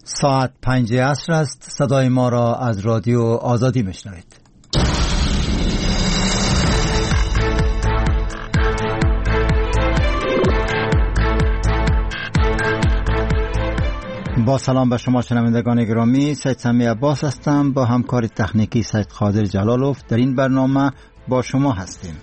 ساعت 5 عصر است. صدای ما را از رادیو آزادی میشنوید. با سلام به شما شنوندگان گرامی، سید سمی عباس هستم. با همکار تکنیکی سید قادر جلالوف در این برنامه با شما هستیم.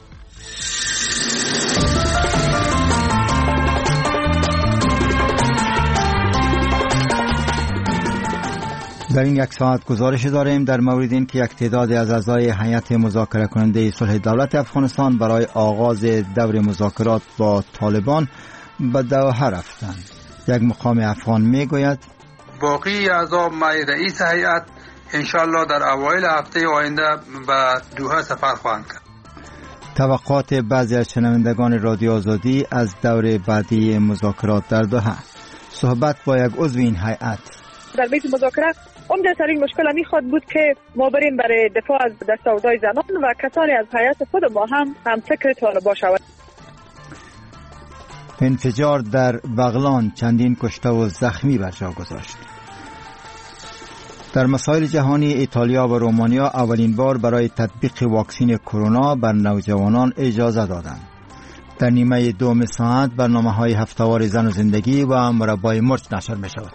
در این یک ساعت گزارش داریم در مورد این که یک تعداد از اعضای هیئت مذاکره کننده صلح دولت افغانستان برای آغاز دور مذاکرات با طالبان به دوحه رفتند. یک مقام افغان میگوید باقی اعضا معی رئیس هیئت انشالله در اوایل هفته آینده به دوحه سفر خواهند کرد. توقعات بعضی از شنوندگان رادیو آزادی از دور بعدی مذاکرات در دوحه. صحبت با یک عضو این هیئت. در بیت مذاکره عمده‌ترین مشکل میخواد بود که ما بریم برای دفاع از دستاوردهای زنان و کسانی از هیئت خود ما هم فکر طالبان شود. انفجار در بغلان چندین کشته و زخمی بر جا گذاشت. در مسائل جهانی ایتالیا و رومانیا اولین بار برای تطبیق واکسین کرونا بر نوجوانان اجازه دادند. در نیمه دوم ساعت برنامه‌های هفته‌وار زن و زندگی و مربای مرچ نشر می‌شود.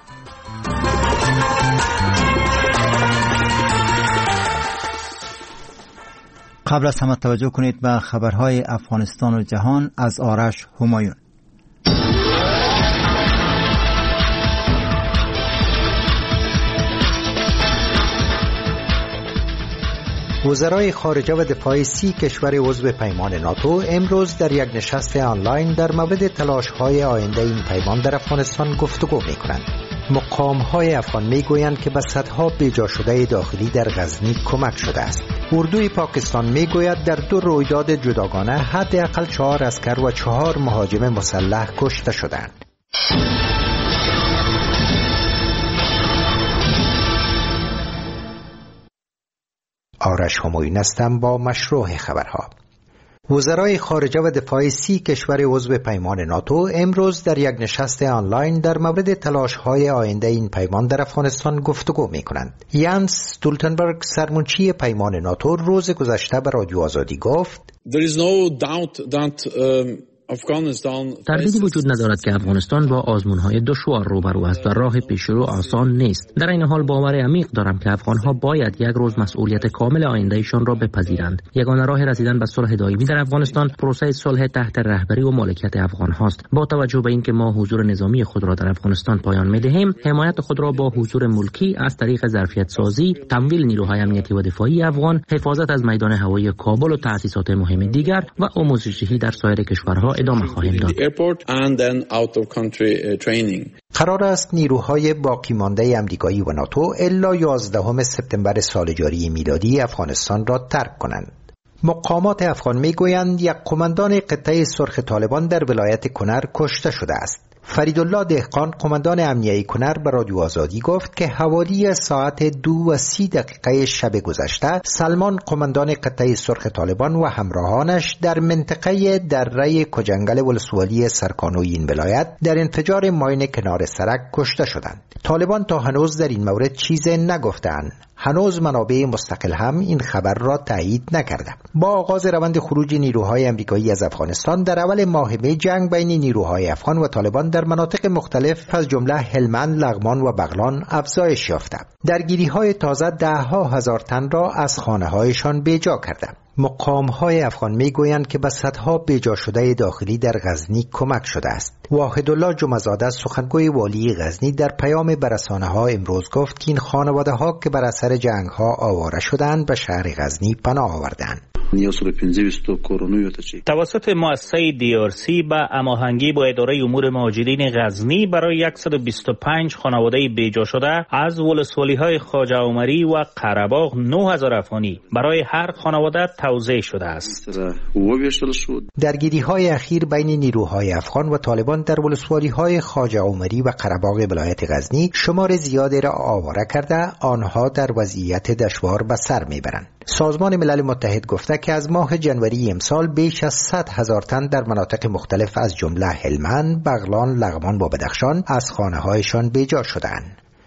قبل از همه توجه کنید به خبرهای افغانستان و جهان از آرش همایون. وزرای خارجه و دفاع 30 کشور عضو پیمان ناتو امروز در یک نشست آنلاین در مورد تلاش‌های آینده این پیمان در افغانستان گفتگو می‌کنند. مقام‌های افغان می‌گویند که به صدها بیجا شده داخلی در غزنی کمک شده است. اردوی پاکستان می‌گوید در 2 رویداد جداگانه حداقل 4 عسکر و 4 مهاجم مسلح کشته شدند. آرش همایون هستم با مشروع خبرها. وزرای خارجه و دفاع 30 کشور عضو پیمان ناتو امروز در یک نشست آنلاین در مورد تلاش‌های آینده این پیمان در افغانستان گفتگو می‌کنند. یانس استولتنبرگ سرمنشی پیمان ناتو روز گذشته به رادیو آزادی گفت: تردیدی وجود ندارد که افغانستان با آزمون‌های دشوار روبرو است و راه پیشرو آسان نیست. در این حال باور عمیق دارم که افغان‌ها باید یک روز مسئولیت کامل آیندهشان را بپذیرند. یگانه راه رسیدن به صلح دائمی در افغانستان پروسه صلح تحت رهبری و مالکیت افغان‌هاست. با توجه به اینکه ما حضور نظامی خود را در افغانستان پایان می‌دهیم، حمایت خود را با حضور ملکی از طریق ظرفیت سازی، تمویل نیروهای امنیتی و دفاعی افغان، حفاظت از میدان هوایی کابل و تأسیسات مهم دیگر و آموزش‌دهی در سایر کشورها ادامه خواهیم داد. قرار است نیروهای باقی مانده آمریکایی و ناتو الا 11 سپتامبر سال جاری میلادی افغانستان را ترک کنند. مقامات افغان میگویند یک قماندان قطعه سرخ طالبان در ولایت کنر کشته شده است. فریدالله دهقان قماندان امنیتی کنر به رادیو آزادی گفت که حوالی ساعت 2:30 شب گذشته سلمان قماندان قطعه سرخ طالبان و همراهانش در منطقه دره کجنگل ولسوالی سرکانوی این ولایت در انفجار ماین کنار سرک کشته شدند. طالبان تا هنوز در این مورد چیزی نگفتند. هنوز منابع مستقل هم این خبر را تایید نکرده. با آغاز روند خروج نیروهای آمریکایی از افغانستان در اول ماه می جنگ بین نیروهای افغان و طالبان در مناطق مختلف از جمله هلمند، لغمان و بغلان افزایش یافته. درگیری‌های تازه 10,000 تن را از خانه‌هایشان بیجا کرده. مقام‌های افغان می‌گویند که به صدها بیجا شده داخلی در غزنی کمک شده است. واحدالله جمعه‌زاده سخنگوی والی غزنی در پیام به رسانه‌ها امروز گفت که این خانواده‌ها که بر اثر جنگ‌ها آواره شدند به شهر غزنی پناه آوردند. توسط مؤسسه DRC به هماهنگی با اداره امور مهاجرین غزنی برای 125 خانواده بیجا شده از ولسوالی‌های خواجه عمری و قره‌باغ 9000 افغانی برای هر خانواده توزیع شده است. درگیری‌های اخیر بین نیروهای افغان و طالبان در ولسوالی‌های خواجه عمری و قره‌باغ ولایت غزنی شمار زیادی را آواره کرده آنها در وضعیت دشوار به سر میبرند. سازمان ملل متحد گفته که از ماه جنوری امسال بیش از 100,000 تن در مناطق مختلف از جمله هلمند، بغلان، لغمان و بدخشان از خانه‌هایشان بیجا شدند.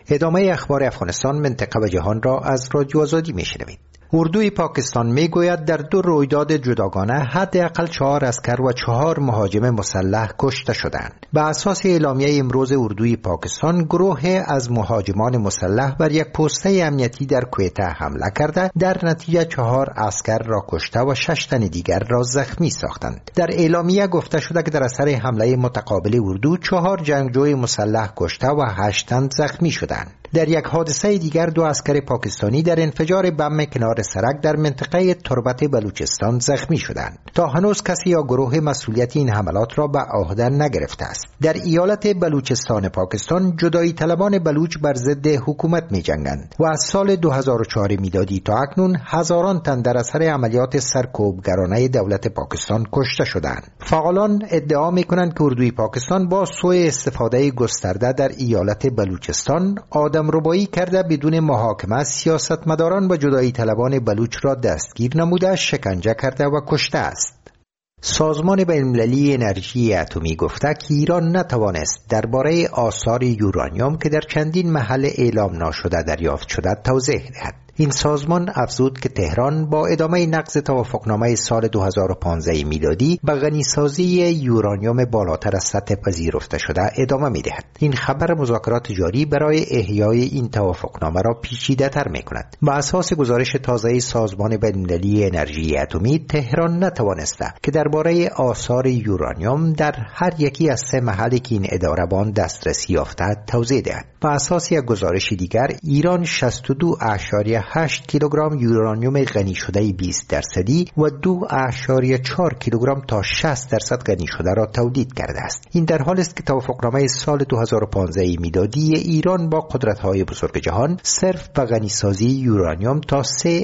ادامه اخبار افغانستان، منطقه و جهان را از رادیو آزادی میشنوید. اردوی پاکستان میگوید در 2 رویداد جداگانه حداقل 4 عسکر و 4 مهاجم مسلح کشته شدند. بر اساس اعلامیه امروز اردوی پاکستان، گروه از مهاجمان مسلح بر یک پوسته امنیتی در کویته حمله کرده، در نتیجه 4 عسکر را کشته و 6 تن دیگر را زخمی ساختند. در اعلامیه گفته شده که در اثر حمله متقابل اردو 4 جنگجوی مسلح کشته و 8 تن زخمی شدند. در یک حادثه دیگر 2 عسکر پاکستانی در انفجار بم کنار سرک در منطقه تربت بلوچستان زخمی شدند. تا هنوز کسی یا گروه مسئولیت این حملات را به عهده نگرفته است. در ایالت بلوچستان پاکستان جدایی طلبان بلوچ بر ضد حکومت می جنگند و از سال 2004 میلادی تا اکنون هزاران تن در اثر عملیات سرکوبگرانه دولت پاکستان کشته شدند. فعالان ادعا می کنند که اردوی پاکستان با سوء استفاده گسترده در ایالت بلوچستان آدمربایی کرده بدون محاکمه سیاستمداران و جدایی طلبان بلوچ را دستگیر نموده، شکنجه کرده و کشته است. سازمان بین‌المللی انرژی اتمی گفته که ایران نتوانست درباره آثار یورانیوم که در چندین محل اعلام ناشده دریافت شده توضیح دهد. این سازمان افزود که تهران با ادامه نقض توافقنامه سال 2015 میلادی به غنیسازی یورانیوم بالاتر از سطح پذیرفته شده ادامه می‌دهد. این خبر مذاکرات جاری برای احیای این توافقنامه را پیچیده‌تر می‌کند. با اساس گزارش تازه سازمان بین‌المللی انرژی اتمی، تهران نتوانسته که درباره آثار یورانیوم در هر یکی از 3 محلی که این اداره به آن دسترسی یافته توضیح دهد. با اساس یک گزارش دیگر، ایران 62.8 کیلوگرم یورانیوم غنی شده 20% و 2.4 کیلوگرم تا 60% غنی شده را تولید کرده است. این در حالی است که توافقنامه سال 2015 میلادی ایران با قدرت‌های بزرگ جهان صرف به غنیسازی یورانیوم تا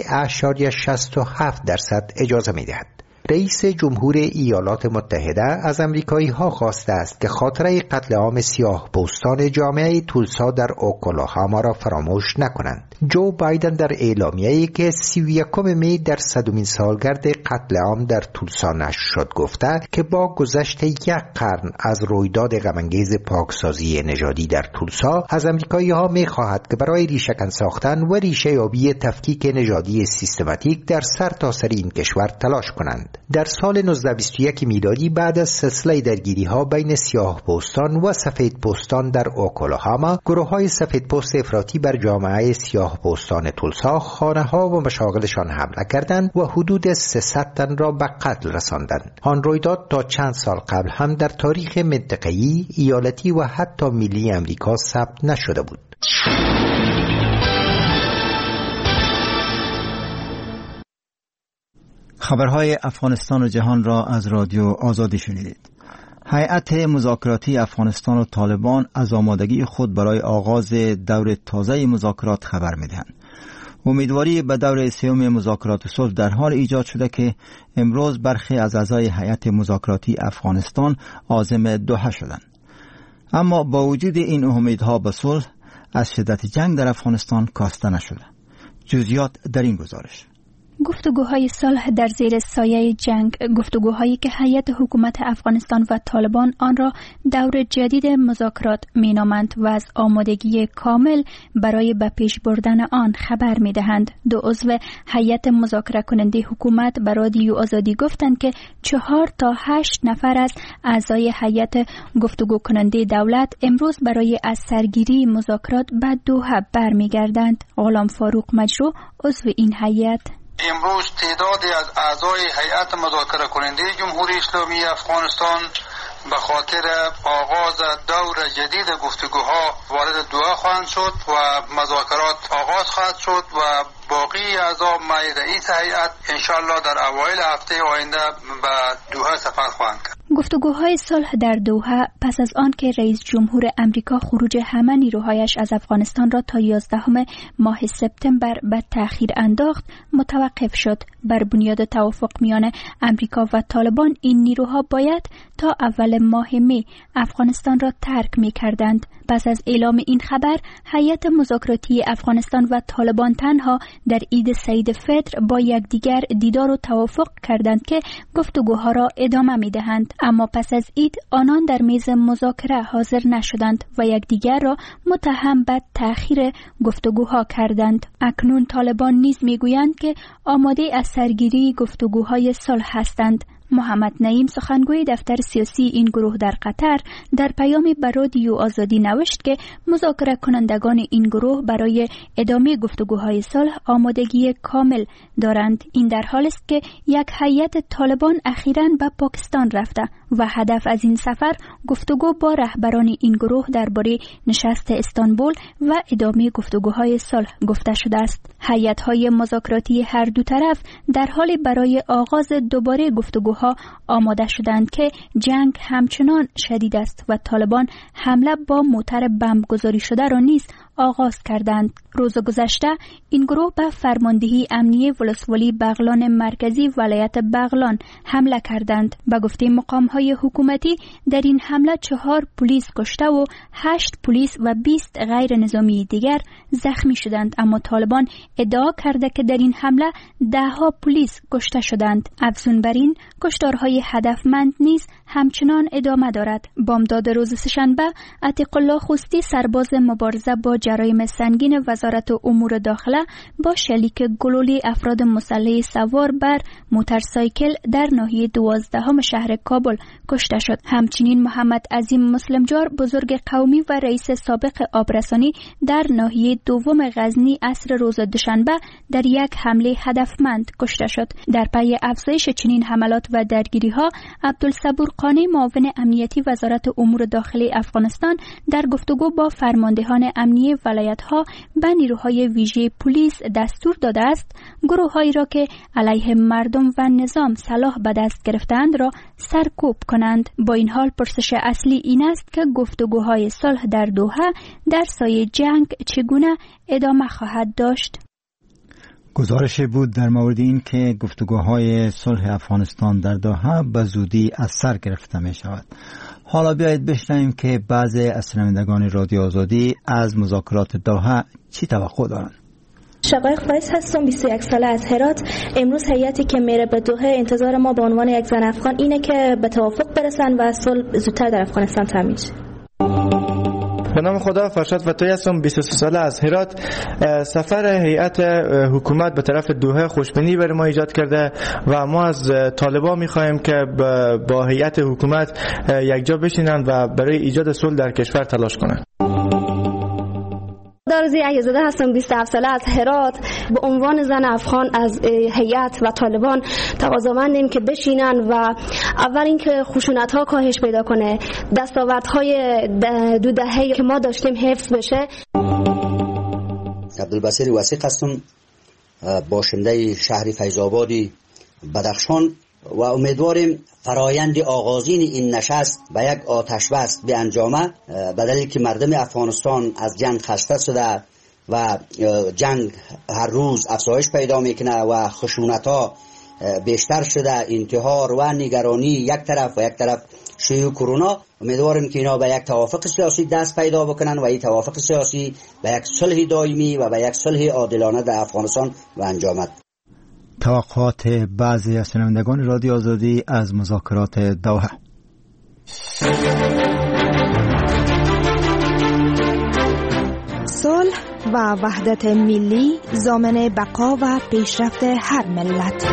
3.67% اجازه می‌دهد. رئیس جمهور ایالات متحده از امریکایی‌ها خواسته است که خاطره قتل عام سیاه‌پوستان جامعه تولسا در اوکلاهاما را فراموش نکنند. جو بایدن در اعلامیه‌ای که 31 می در 100مین سالگرد قتل عام در تولسا نشر شد گفته که با گذشت 1 قرن از رویداد غم‌انگیز پاکسازی نژادی در تولسا، از امریکایی‌ها می‌خواهد که برای ریشه‌کن ساختن و ریشه‌یابی تفکیک نژادی سیستماتیک در سرتاسر این کشور تلاش کنند. در سال 1921 میلادی بعد از سلسله درگیری‌ها بین سیاه‌پوستان و سفیدپوستان در اوکلاهاما، گروه‌های سفیدپوست افراطی بر جامعه سیاه‌پوستان تولسا خانه‌ها و مشاغلشان حمله کردند و حدود 300 تن را به قتل رساندند. آن رویداد تا چند سال قبل هم در تاریخ منطقه‌ای، ایالتی و حتی ملی امریکا ثبت نشده بود. خبرهای افغانستان و جهان را از رادیو آزادی شنیدید. هیئت مذاکراتی افغانستان و طالبان از آمادگی خود برای آغاز دور تازه مذاکرات خبر می‌دهند. امیدواری به دور سوم مذاکرات صلح در حال ایجاد شده که امروز برخی از اعضای هیئت مذاکراتی افغانستان عازم دوحه شدند. اما با وجود این امیدها به صلح، از شدت جنگ در افغانستان کاسته نشده. جزئیات در این گزارش. گفتگوهای صلح در زیر سایه جنگ، گفتگوهایی که هیئت حکومت افغانستان و طالبان آن را دور جدید مذاکرات مینامند و از آمادگی کامل برای به پیش بردن آن خبر میدهند. 2 عضو هیئت مذاکره کننده حکومت به رادیو آزادی گفتند که 4 تا 8 نفر از اعضای هیئت گفتگو کننده دولت امروز برای از سرگیری مذاکرات به دوحه برمیگردند. غلام فاروق مجروح، عضو این هیئت: امروز تعدادی از اعضای هیئت مذاکره کننده جمهوری اسلامی افغانستان به خاطر آغاز دور جدید گفتگوها وارد دوحه خواهند شد و مذاکرات آغاز خواهد شد و باقی اعضا معی رئیس هیئت انشالله در اوایل هفته آینده به دوحه سفر خواهند کرد. گفتگوهای صلح در دوحه پس از آن که رئیس جمهور امریکا خروج همه نیروهایش از افغانستان را تا 11 ماه سپتامبر به تأخیر انداخت متوقف شد. بر بنیاد توافق میان امریکا و طالبان این نیروها باید تا اول ماه می افغانستان را ترک می‌کردند. پس از اعلام این خبر، هیئت مذاکراتی افغانستان و طالبان تنها در عید سعید فطر با یکدیگر دیدار و توافق کردند که گفتگوها را ادامه می‌دهند. اما پس از عید آنان در میز مذاکره حاضر نشدند و یکدیگر را متهم به تأخیر گفتگوها کردند. اکنون طالبان نیز میگویند که آماده از سرگیری گفتگوهای صلح هستند. محمد نعیم سخنگوی دفتر سیاسی این گروه در قطر در پیامی به رادیو آزادی نوشت که مذاکره کنندگان این گروه برای ادامه گفتگوهای صلح آمادگی کامل دارند. این در حالی است که یک هیئت طالبان اخیراً به پاکستان رفته و هدف از این سفر گفتگو با رهبران این گروه درباره نشست استانبول و ادامه گفتگوهای صلح گفته شده است. هیئت‌های مذاکراتی هر دو طرف در حال برای آغاز دوباره گفتگوها آماده شدند که جنگ همچنان شدید است و طالبان حمله با موتر بمبگذاری شده را نیز آغاز کردند. روز گذشته این گروه به فرماندهی امنیه ولسوالی بغلان مرکزی ولایت بغلان حمله کردند. به گفته مقام‌های حکومتی در این حمله 4 پلیس کشته و 8 پلیس و 20 غیر نظامی دیگر زخمی شدند، اما طالبان ادعا کرده که در این حمله 10 پلیس کشته شدند. افزون بر این کشتارهای هدفمند نیز همچنان ادامه دارد. بامداد روز سه‌شنبه عتیق الله خوستی سرباز مبارزه با جرایم سنگین وزارت امور داخله با شلیک گلوله افراد مسلح سوار بر موتورسایکل در ناحیه 12 شهر کابل کشته شد. همچنین محمد عظیم مسلمجار بزرگ قومی و رئیس سابق آبرسانی در ناحیه 2 غزنی عصر روز دوشنبه در یک حمله هدفمند کشته شد. در پی افزایش چنین حملات و درگیری‌ها عبدالصبور قانی معاون امنیتی وزارت امور داخلی افغانستان در گفتگو با فرماندهان امنیه ولایت‌ها به نیروهای ویژه پلیس دستور داده است گروه‌هایی را که علیه مردم و نظام سلاح به دست گرفتند را سرکوب کنند. با این حال پرسش اصلی این است که گفتگوهای صلح در دوحه در سایه جنگ چگونه ادامه خواهد داشت. گزارش بود در مورد این که گفتگوهای صلح افغانستان در دوحه به زودی از سر گرفته می شود. حالا بیایید بشنویم که بعضی از شنوندگان رادیو آزادی از مذاکرات دوحه چی توقع دارند. شقایق فایز هستم، 21 ساله از هرات. امروز هیئتی که میره به دوحه، انتظار ما به عنوان یک زن افغان اینه که به توافق برسن و صلح زودتر در افغانستان تامین شه. به نام خدا، فرشاد فتایی هستم، 23 ساله از هرات. سفر هیئت حکومت به طرف دوحه خوشبینی برای ما ایجاد کرده و ما از طالبان می‌خوایم که با هیئت حکومت یکجا بشینند و برای ایجاد صلح در کشور تلاش کنند. دارزی عیزاده هستم، 27 ساله از هرات. به عنوان زن افغان از هیئت و طالبان تقاضامندیم که بشینن و اول اینکه خشونت‌ها کاهش پیدا کنه، دستاوردهای 2 دهه که ما داشتیم حفظ بشه. عبدالبصیر وثیق هستم، باشنده شهر فیض‌آبادی بدخشان و امیدواریم فرایند آغازین این نشست به یک آتشبس به انجامه، به دلیل که مردم افغانستان از جنگ خسته شده و جنگ هر روز افزایش پیدا میکنه و خشونت‌ها بیشتر شده، انتحار و نگرانی یک طرف و یک طرف شیوع کرونا. امیدواریم که اینا به یک توافق سیاسی دست پیدا بکنن و این توافق سیاسی به یک صلح دائمی و به یک صلح عادلانه در افغانستان و انجامد. توقعات بعضی از شنوندگان رادیو آزادی از مذاکرات دوحه. صلح و وحدت ملی ضامن بقا و پیشرفت هر ملت.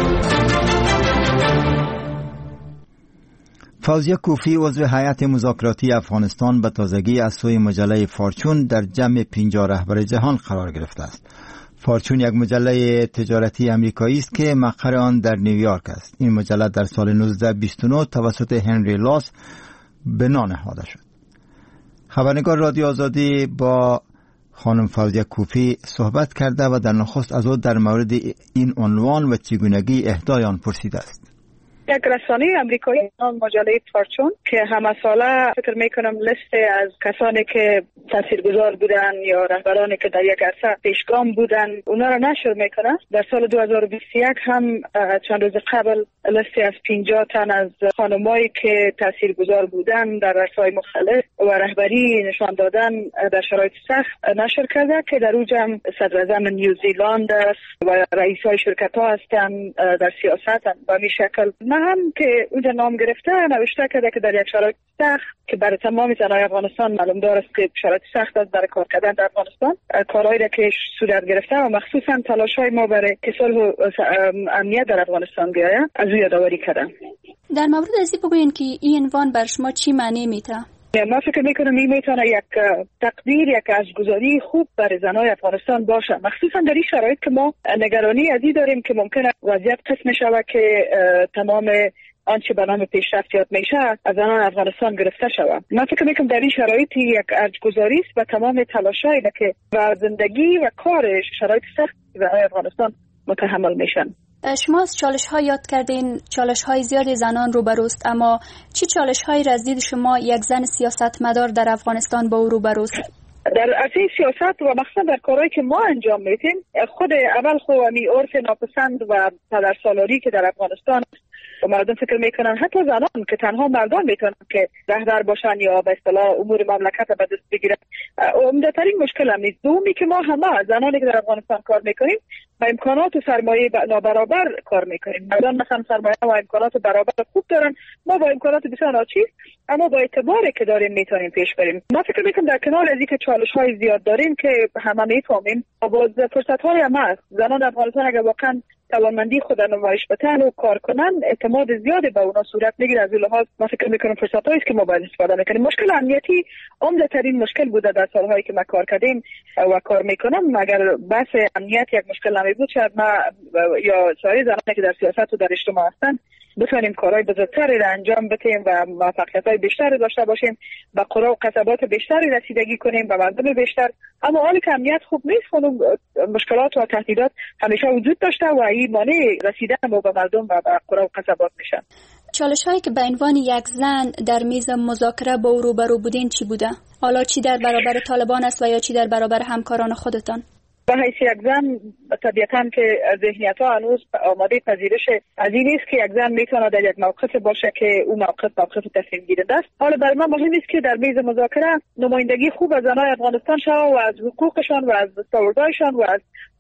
فوزیه کوفی عضو هیئت مذاکراتی افغانستان به تازگی از سوی مجله فارچون در جمع 50 رهبر جهان قرار گرفته است. فارچون یک مجله تجارتی امریکایی است که مقر آن در نیویورک است. این مجله در سال 1929 توسط هنری لاس بنا نهاده شد. خبرنگار رادیو آزادی با خانم فوزیه کوفی صحبت کرده و در نخست از او در مورد این عنوان و چگونگی اهدای آن پرسیده است. یک رسانه امریکایی نام مجله فارچون که همه ساله فکر میکنم لیست از کسانی که تاثیرگذار بودن یا رهبرانی که در یک عرصه پیشگام بودن اونا را نشر میکنه. در سال 2021 هم چند روز قبل لیستی از 50 تن از خانمایی که تاثیرگذار بودن در عرصه‌های مختلف و رهبری نشان دادن در شرایط سخت نشر کرده که در او جمع صدر اعظم نیوزیلند است و رئیسای شرکت‌ها هستند در سیاست و می شکل. نه هم که اونجا نام گرفته نوشته کرده که در یک شرایط سخت که برای تمام زنای افغانستان معلوم دار است که شرایط سخت است برای کار کردن در افغانستان، کارهایی را که صورت گرفته و مخصوصا تلاش‌های ما برای صلح و امنیت در افغانستان بیاید از او یادآوری کردم. در مورد ازی بگوین که این عنوان بر شما چی معنی میده؟ ما فکر میکنم این میتونه یک تقدیر، یک ارزش‌گذاری خوب برای زنای افغانستان باشه، مخصوصا در این شرایط که ما نگرانی ازی داریم که ممکنه وضعیت قسم شود که تمام آنچه به نام پیشرفت یاد میشه از زنان افغانستان گرفته شود. من فکر میکنم در این شرایط یک ارزش‌گذاری است و تمام تلاشایی که و زندگی و کارش شرایط سخت زنای افغانستان متحمل میشن. شما از چالش‌ها یاد کردین، چالش‌های زیادی زنان روبروست، اما چی چالش‌هایی را از دید شما یک زن سیاستمدار در افغانستان با او روبروست؟ در عرصه سیاست و مخصوصا در کارهایی که ما انجام میدیم، خود اول خواهی عرف ناپسند و پدرسالاری که در افغانستان و مردم فکر میکنن حتی زنان که تنها مردان میتونن که رهبر باشن یا به اصطلاح امور مملکت به دست بگیرن، عمده‌ترین مشکل هم نیست. دومی که ما همه زنانی که در افغانستان کار میکنیم با امکانات و سرمایه نابرابر کار میکنیم. مردان مثلا سرمایه و امکانات برابر خوب دارن، ما با امکانات بسیار ناچیز اما با اعتباری که داریم میتونیم پیش بریم. ما فکر میکنم در کنار از اینکه چالش‌های زیاد داریم که همه میفهمیم، باز فرصت‌های هم هست. زنان افغانستان اگر واقعا توانمندی خود را نمایش بدن و کار کنن، اعتماد زیادی به اونا صورت میگیره. از این لحاظ ما فکر میکنم فرصت‌هایی است که ما باید استفاده میکنیم. مشکل امنیتی عمده‌ترین مشکل بوده در سالهایی که ما کار کردیم و کار میکنم. اگر بحث امنیت یک مشکل نمیبود شاید ما یا سایر زنانی که در سیاست و در اجتماع هستن بتونیم کارهای بزرگتری را انجام بدیم و موفقیت‌های بیشتری داشته باشیم، به قرى و قصبات بیشتری رسیدگی کنیم، به مردم بیشتر. اما حالی که امنیت خوب نیست، خود مشکلات و تهدیدات همیشه وجود داشته و این مانع رسیدن ما به مردم و به قرى و قصبات میشن. چالش‌هایی که به عنوان یک زن در میز مذاکره با او روبرو بودین چی بوده؟ حالا چی در برابر طالبان است و یا چی در برابر همکاران خودتان؟ به حیث یک زن طبیعتاً که ذهنیت‌ها هنوز آماده پذیرش از این نیست که یک زن میتونه در یک موقف باشه که اون موقف تصمیم گیرنده است. حالا برای من مهم است که در میز مذاکره نمایندگی خوب از زنان افغانستان شود و از حقوقشان و از دستاوردهایشان و از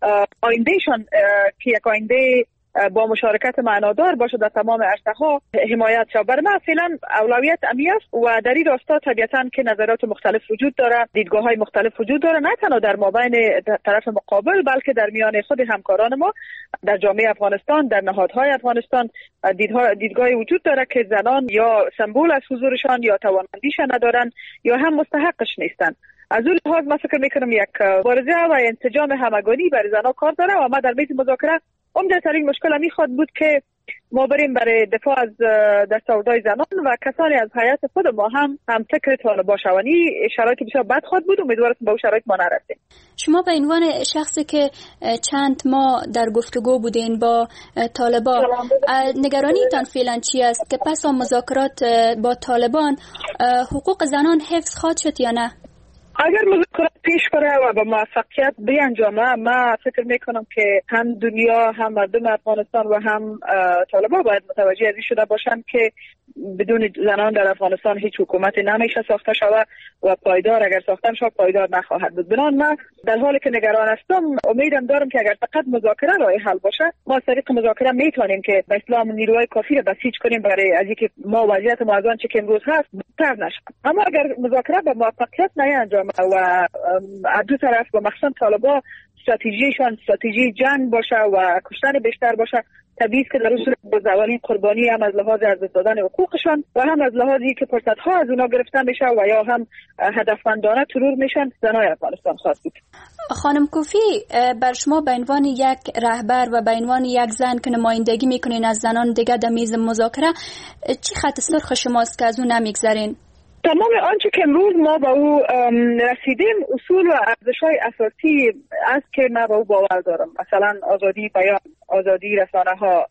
آیندهشان که یک آینده با مشارکت معنادار باشه در تمام عرصه‌ها حمایت شود. برای من فعلا اولویت امنیت است و در این راستا طبیعتاً که نظرات مختلف وجود داره، دیدگاه‌های مختلف وجود داره، نه تنها در مابین طرف مقابل بلکه در میان خود همکاران ما در جامعه افغانستان، در نهادهای افغانستان دیدگاهی وجود داره که زنان یا سمبل از حضورشان یا توانمندیش ندارن یا هم مستحقش نیستن. از اون لحاظ من فکر میکنم یک مبارزه و انسجام همگانی برای زنان کار داره و ما در میز مذاکره عمده‌ترین مشکل می خواهد بود که ما بریم برای دفاع از دستاوردهای زنان و کسانی از هیئت خود ما هم فکر طالبان شوانی شرایط بسیار بد خواهد بود. امیدوارم به اون شرایط ما نرسیم. شما به عنوان شخصی که چند ماه در گفتگو بودین با طالبان، نگرانیتان فعلا چی است که پس از مذاکرات با طالبان حقوق زنان حفظ خواهد شد یا نه؟ اگر مذاکرات پیش بره و با موفقیت بیانجامه، من فکر میکنم که هم دنیا، هم مردم افغانستان و هم طالبان باید متوجه از این شده باشند که بدون زنان در افغانستان هیچ حکومتی نمیشه ساخته شود و پایدار اگر ساخته شود پایدار نخواهد بود. بنابراین من در حالی که نگران هستم امیدم دارم که اگر فقط مذاکره راه حل باشه، ما از طریق مذاکره میتونیم که به اصطلاح نیروهای کافی را بسیج کنیم برای از اینکه ما وضعیت ما از آنچه که امروز هست بدتر نشه. اما اگر مذاکره به موفقیت نیانجامه و از دو طرف و مخصوصا طالبان استراتژیشان استراتژی جنگ باشه و کشتن بیشتر باشه، طبیعی که در صورت با زوالین قربانی هم از لحاظ از دست دادن حقوقشان و هم از لحاظی که فرصت‌ها از اونا گرفته میشه و یا هم هدفمندانه ترور میشن، زنای افغانستان خواهد بود. خانم کوفی، بر شما به عنوان یک رهبر و به عنوان یک زن که نمایندگی میکنین از زنان دیگه در میز مذاکره، چی خط سرخ شماست که از اون نمیگذرین؟ تمام آنچه که امروز ما با او رسیدیم اصول و ارزش‌های اساسی است که من با او باور دارم. مثلا آزادی بیان، آزادی رسانه‌ها،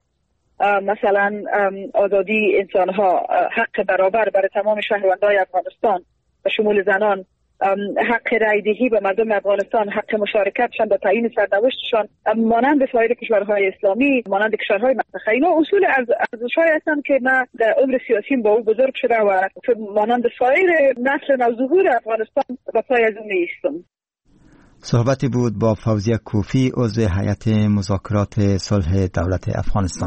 مثلا آزادی انسان‌ها، حق برابر برای تمام شهروندان افغانستان به شمول زنان حق رایدهی به مردم افغانستان، حق مشارکتشان در تعیین سرنوشتشان مانند سایر کشورهای اسلامی، مانند کشورهای منطقه، اینا اصول ارزش‌هایی هستند که من در عمر سیاسیم با او بزرگ شده و مانند سایر نسل نوظهور افغانستان و پای از اون نیستم. صحبتی بود با فوزیه کوفی، عضو هیئت مذاکرات صلح دولت افغانستان.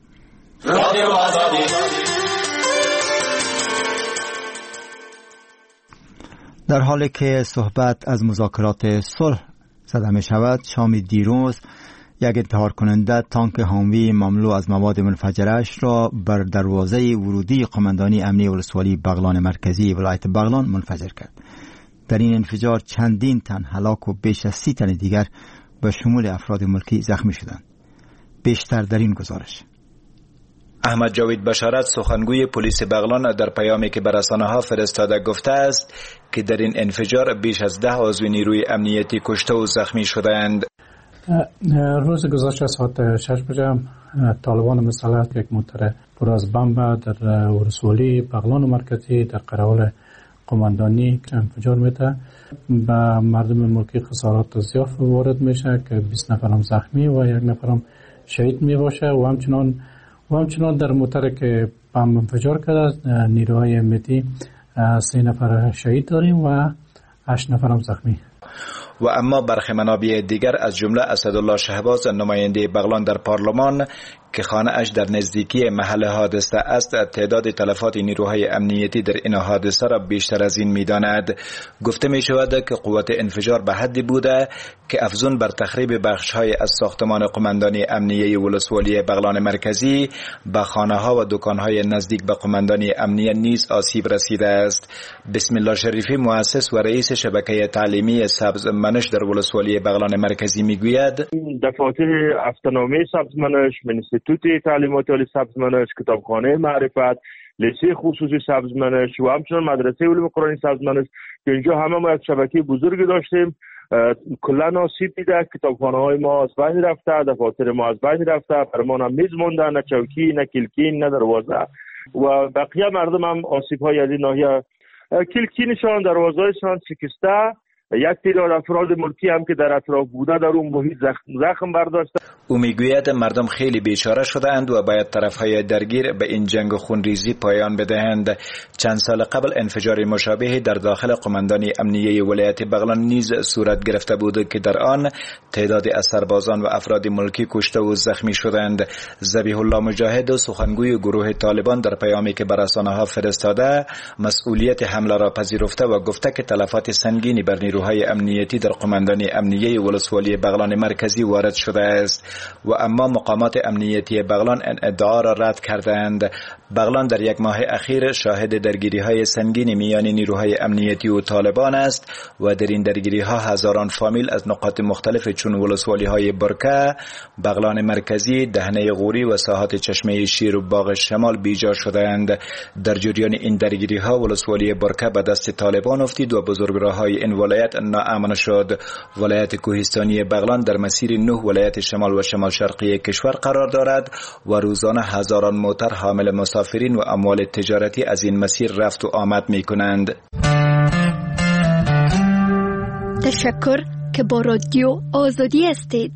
در حالی که صحبت از مذاکرات صلح زده می شود، شام دیروز یک انتحار کننده تانک هاموی مملو از مواد منفجره‌اش را بر دروازه ورودی قماندانی امنیه ولسوالی بغلان مرکزی ولایت بغلان منفجر کرد. در این انفجار چندین تن هلاک و بیش از 30 تن دیگر به شمول افراد ملکی زخمی شدند. بیشتر در این گزارش. احمد جاوید بشارت، سخنگوی پلیس بغلان، در پیامی که به رسانه‌ها فرستاده گفته است که در این انفجار بیش از 10 عضو نیروی امنیتی کشته و زخمی شدند. روز گذشته ساعت 6 بجه طالبان مسلح یک موتر پر از بمب در ولسوالی بغلان مرکزی در قرار قماندانی انفجار میده. به مردم ملکی خسارات زیاد وارد میشه که 20 نفرم زخمی و 1 نفرم شهید میباشه و همچنان در موتر که بمب انفجار کرده نیروهای امنیتی 3 نفر شهید داریم و 8 نفرم زخمی. و اما برخی منابع دیگر از جمله اسدالله شهباز، نماینده بغلان در پارلمان که خانه اش در نزدیکی محل حادثه است، تعداد تلفات نیروهای امنیتی در این حادثه را بیشتر از این می‌داند. گفته می‌شود که قوت انفجار به حدی بوده که افزون بر تخریب بخش‌های از ساختمان قماندانی امنیه ولسوالی بغلان مرکزی به خانه‌ها و دکان‌های نزدیک به قماندانی امنیه نیز آسیب رسیده است. بسم الله شریفی، مؤسس و رئیس شبکه تعلیمی سبز منش در ولسوالی بغلان مرکزی میگوید دفاتر افتنامه سبز منش، انستیتوت تعلیمات عالی سبز منش، کتابخانه معرفت، لیسه خصوصی سبز منش و همچنین مدرسه علوم قرآنی سبز منش که اینجا همه ما یک شبکه بزرگی داشتیم کلا آسیب دیده. کتابخانه های ما از بین رفته، دفاتر ما از بین رفته، برمان هم میز مونده، نه چوکی، نه کلکین، نه دروازه و بقیه مردم هم آسیب های از این ناحیه کلکینشان، دروازه‌شان شکسته. یک تعداد افراد ملکی هم که در اطراف بوده در اون محیط زخم برداشته. او میگوید مردم خیلی بیچاره شدند و باید طرفهای درگیر به این جنگ خونریزی پایان بدهند. چند سال قبل انفجار مشابهی در داخل قماندانی امنیه ولایت بغلان نیز صورت گرفته بود که در آن تعدادی از سربازان و افراد ملکی کشته و زخمی شدند. ذبیح الله مجاهد، سخنگوی گروه طالبان، در پیامی که به رسانه‌ها فرستاده مسئولیت حمله را پذیرفته و گفته که تلفات سنگینی بر نیروهای امنیتی در قماندانی امنیه ولسوالی بغلان مرکزی وارد شده است و اما مقامات امنیتی بغلان این ادعا را رد کردند. بغلان در یک ماه اخیر شاهد درگیری‌های سنگین میان نیروهای امنیتی و طالبان است و در این درگیری‌ها هزاران فامیل از نقاط مختلف چون ولسوالی‌های برکه، بغلان مرکزی، دهنه غوری و ساحات چشمه شیر و باغ شمال بیجا شدند. در جریان این درگیری‌ها ولسوالی برکه به دست طالبان افتید و بزرگراه‌های این ولایت ناامن شد. ولایت کوهستانی بغلان در مسیر 9 ولایت شمال و شمال شرقی کشور قرار دارد و روزانه هزاران موتر حامل مسافرین و اموال تجارتی از این مسیر رفت و آمد می کنند. تشکر که با رادیو آزادی هستید.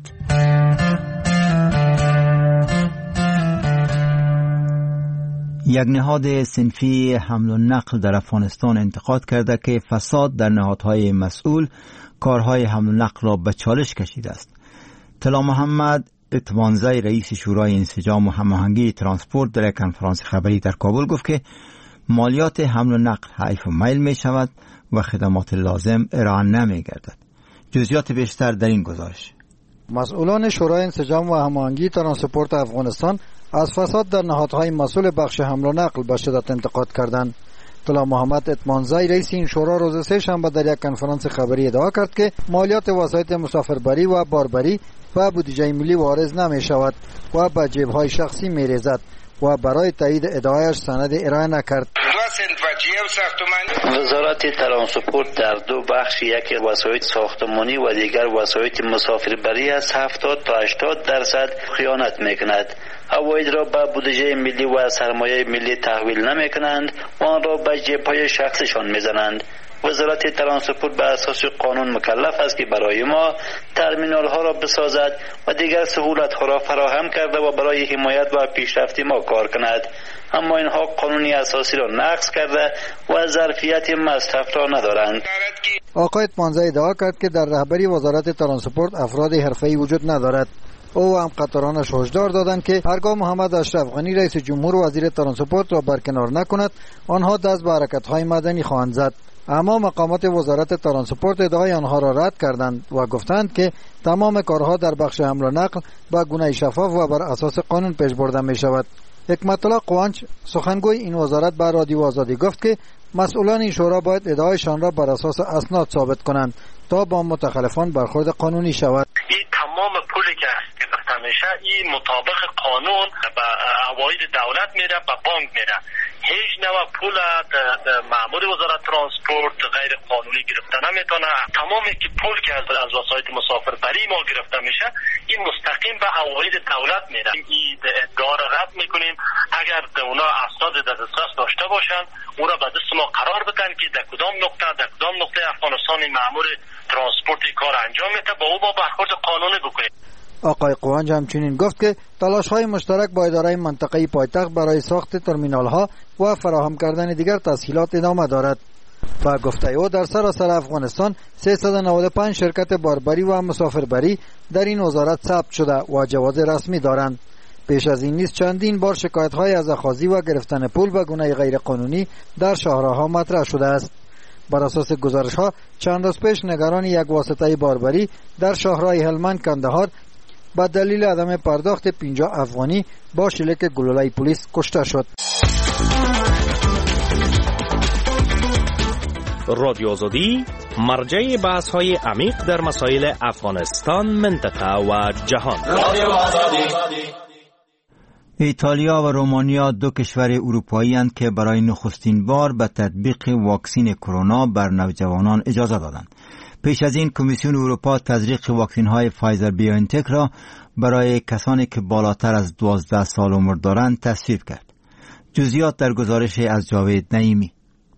یک نهاد صنفی حمل و نقل در افغانستان انتقاد کرده که فساد در نهادهای مسئول کارهای حمل و نقل را به چالش کشیده است. طلا محمد اتمانزی، رئیس شورای انسجام و هماهنگی ترانسپورت، در یک کنفرانس خبری در کابل گفت که مالیات حمل و نقل حیف و میل می شود و خدمات لازم ارائه نمی گردد. جزئیات بیشتر در این گزارش. مسئولان شورای انسجام و هماهنگی ترانسپورت افغانستان از فساد در نهادهای مسئول بخش حمل و نقل به شدت انتقاد کردند. طلا محمد اتمانزی، رئیس این شورا، روز سه‌شنبه در یک کنفرانس خبری ادعا کرد که مالیات وسایط مسافربری و باربری و بودجه ملی وارد نمی شود و به جیب‌های شخصی می ریزد و برای تایید ادعایش سند ارائه نکرد. وزارت ترانسپورت در 2 بخش، یکی وسایط ساختمانی و دیگر وسایط مسافربری است، 70 تا 80% خیانت میکند. عواید را به بودجه ملی و سرمایه ملی تحویل نمیکنند و آن را به جیب‌های شخصیشان میزنند. وزارت ترانسپورت به اساس قانون مکلف است که برای ما ترمینال ها را بسازد و دیگر سهولت ها را فراهم کرده و برای حمایت و پیشرفت ما کار کند. اما اینها قانونی اساسی را نقض کرده و ظرفیت مصرف را ندارند. آقای اطمانزی ادعا کرد که در رهبری وزارت ترانسپورت افراد حرفه‌ای وجود ندارد. او هم قطارانش هشدار دادند که هرگاه محمد اشرف غنی رئیس جمهور و وزیر ترانسپورت را برکنار نکند آنها دست به حرکت‌های مدنی خواهند زد. اما مقامات وزارت ترانسپورت ادعای آنها را رد کردند و گفتند که تمام کارها در بخش حمل و نقل به گونه شفاف و بر اساس قانون پیش برده می شود. حکمت الله قوانچ سخنگوی این وزارت به رادیو آزادی گفت که مسئولان این شورا باید ادعایشان را بر اساس اسناد ثابت کنند تا با متخلفان برخورد قانونی شود. این تمام پولی که گرفته میشه این مطابق قانون به عواید دولت میره، به بانک میره. هیچ نوع پول مأمور وزارت ترانسپورت غیر قانونی گرفته نمیتونه. تمامی که پول که از وسایط مسافربری ما گرفته میشه این مستقیم به عواید دولت میره. این ادعا را رد میکنیم. اگر اونا اسناد دسترس داشته باشن او را به دست ما قرار بدن که در کدام نقطه افغانستان مأمور ترانسپورت کار انجام میده با او با برخورد قانونی بکنیم. آقای قوانج همچنین گفت که تلاش‌های مشترک با اداره منطقه‌ای پایتخت برای ساخت ترمینال‌ها و فراهم کردن دیگر تسهیلات ادامه دارد. و گفته او در سراسر افغانستان 395 شرکت باربری و مسافربری در این وزارت ثبت شده و جواز رسمی دارند. پیش از این نیز چندین بار شکایت‌های از اخاذی و گرفتن پول به گونه غیر قانونی در شاهراه‌ها مطرح شده است. بر اساس گزارش‌ها چند روز پیش نگران یک واسطه باربری در شاهراه هلمند کندهار با دلیل عدم پرداخت 50 افغانی با شلیک گلوله پلیس کشته شد. رادیو آزادی مرجع بحث‌های عمیق در مسائل افغانستان، منطقه و جهان. ایتالیا و رومانیا دو کشور اروپایی اند که برای نخستین بار به تطبیق واکسین کرونا بر نوجوانان اجازه دادند. پیش از این کمیسیون اروپا تزریق واکسین‌های فایزر بیوانتک را برای کسانی که بالاتر از 12 سال عمر دارند تصویب کرد. جزئیات در گزارش از جاوید نعیمی.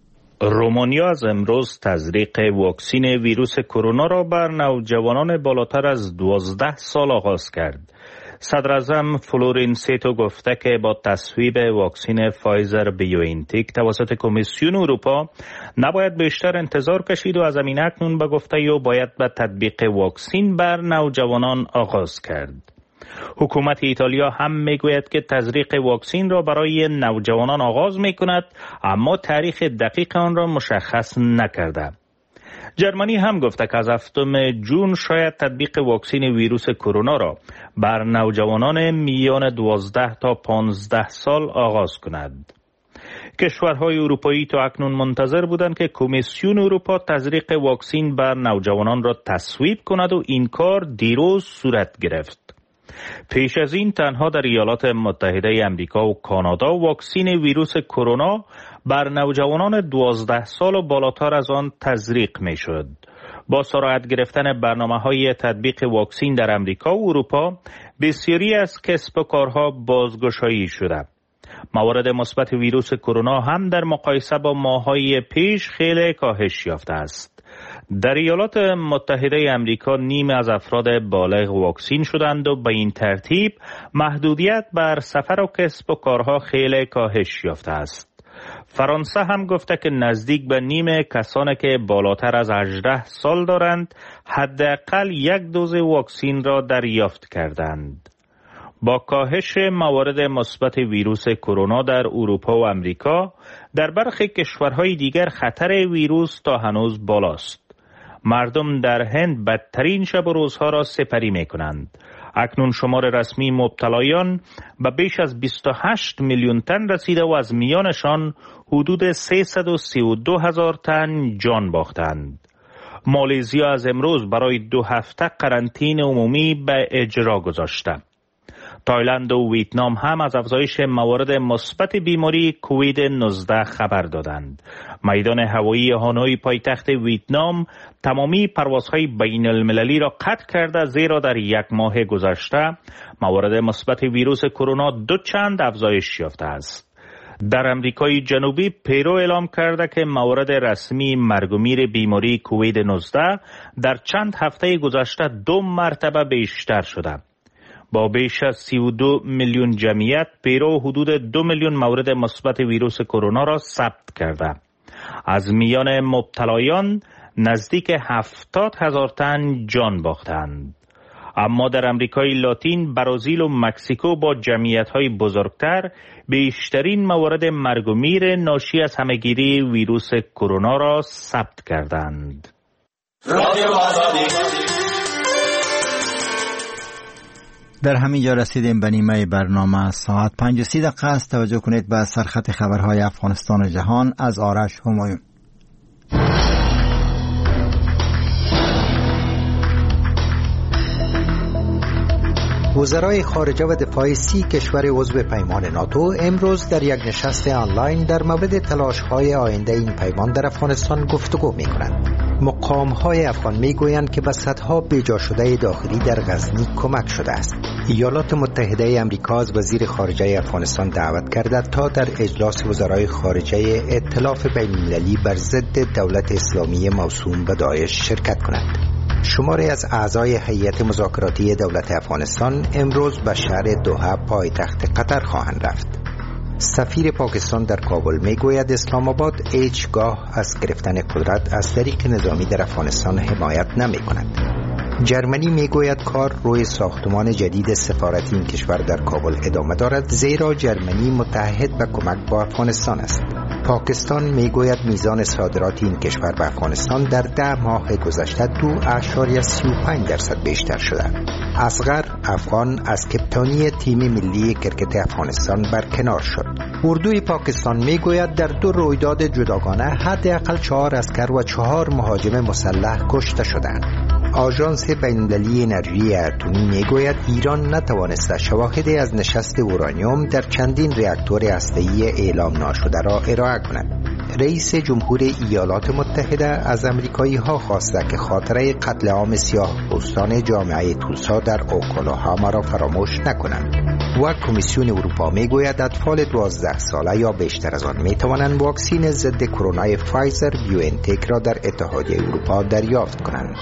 رومانیا از امروز تزریق واکسین ویروس کرونا را بر نوجوانان بالاتر از 12 سال آغاز کرد. صدر اعظم فلورینسیتو گفته که با تصویب واکسین فایزر بیوانتک توسط کمیسیون اروپا نباید بیشتر انتظار کشید و از همین اکنون به گفته او باید به تطبیق واکسین بر نوجوانان آغاز کرد. حکومت ایتالیا هم میگوید که تزریق واکسین را برای نوجوانان آغاز میکند، اما تاریخ دقیق آن را مشخص نکرده. جرمنی هم گفته که از 7 جون شاید تطبیق واکسین ویروس کرونا را بر نوجوانان میان 12 تا 15 سال آغاز کند. کشورهای اروپایی تا اکنون منتظر بودند که کمیسیون اروپا تزریق واکسین بر نوجوانان را تصویب کند و این کار دیروز صورت گرفت. پیش از این تنها در ایالات متحده آمریکا و کانادا واکسین ویروس کرونا بر نوجوانان 12 سال و بالاتر از آن تزریق می شد. با سرعت گرفتن برنامه‌های تطبیق واکسین در آمریکا و اروپا، بسیاری از کسب و کارها بازگشایی شده. موارد مثبت ویروس کرونا هم در مقایسه با ماه‌های پیش خیلی کاهش یافته است. در ایالات متحده آمریکا نیم از افراد بالغ واکسین شدند و به این ترتیب محدودیت بر سفر و کسب و کارها خیلی کاهش یافته است. فرانسه هم گفته که نزدیک به نیم کسانی که بالاتر از 18 سال دارند حداقل یک دوز واکسین را دریافت کردند. با کاهش موارد مثبت ویروس کرونا در اروپا و آمریکا، در برخی کشورهای دیگر خطر ویروس تا هنوز بالاست. مردم در هند بدترین شب و روزها را سپری می کنند. اکنون شمار رسمی مبتلایان به بیش از 28 میلیون تن رسیده و از میانشان حدود 332,000 تن جان باختند. مالزیا از امروز برای 2 هفته قرنطینه عمومی به اجرا گذاشته. تایلند و ویتنام هم از افزایش موارد مثبت بیماری کووید 19 خبر دادند. میدان هوایی هانوی پایتخت ویتنام تمامی پروازهای بین المللی را قطع کرده، زیرا در یک ماه گذشته موارد مثبت ویروس کرونا 2 چند افزایش یافته است. در امریکای جنوبی پیرو اعلام کرده که موارد رسمی مرگ و میر بیماری کووید 19 در چند هفته گذشته 2 مرتبه بیشتر شده. با بیش از 32 میلیون جمعیت، پیرو حدود 2 میلیون مورد مثبت ویروس کرونا را ثبت کرده. از میان مبتلایان نزدیک 70,000 تن جان باختند. اما در امریکای لاتین، برزیل و مکزیکو با جمعیت‌های بزرگتر بیشترین موارد مرگ و میر ناشی از همهگیری ویروس کرونا را ثبت کردند. در همین جا رسیدیم به نیمه برنامه. ساعت 5:30 است. توجه کنید به سرخط خبرهای افغانستان و جهان از آرش همایون. وزرای خارجه و دفاع 30 کشور عضو پیمان ناتو امروز در یک نشست آنلاین در مورد تلاش‌های آینده این پیمان در افغانستان گفتگو می‌کنند. مقام‌های افغان می‌گویند که به صدها بیجا شده داخلی در غزنی کمک شده است. ایالات متحده آمریکا از وزیر خارجه افغانستان دعوت کرده تا در اجلاس وزرای خارجه ائتلاف بین‌المللی بر ضد دولت اسلامی موسوم به داعش شرکت کند. شماری از اعضای هیئت مذاکراتی دولت افغانستان امروز به شهر دوحه پایتخت قطر خواهند رفت. سفیر پاکستان در کابل میگوید اسلام آباد هیچگاه از گرفتن قدرت از طریق نظامی در افغانستان حمایت نمی کند. جرمنی میگوید کار روی ساختمان جدید سفارت این کشور در کابل ادامه دارد، زیرا جرمنی متحد به کمک با افغانستان است. پاکستان میگوید میزان صادرات این کشور به افغانستان در 10 ماه گذشته 2.35% بیشتر شده. اصغر افغان از کپتانی تیم ملی کرکت افغانستان برکنار شد. اردوی پاکستان میگوید در 2 رویداد جداگانه حداقل 4 عسکر و 4 مهاجم مسلح کشته شدند. آژانس بین‌المللی انرژی اتمی میگوید ایران نتوانسته شواهدی از نشست اورانیوم در چندین راکتور هسته‌ای اعلام ناشده را ارائه کند. رئیس جمهور ایالات متحده از امریکایی‌ها خواسته که خاطره قتل عام سیاه‌پوستان جامعه توسا در اوکلاهاما را فراموش نکنند. و کمیسیون اروپا میگوید اطفال 12 ساله یا بیشتر از آن میتوانند واکسین ضد کرونا فایزر بیوانتک را در اتحادیه اروپا دریافت کنند.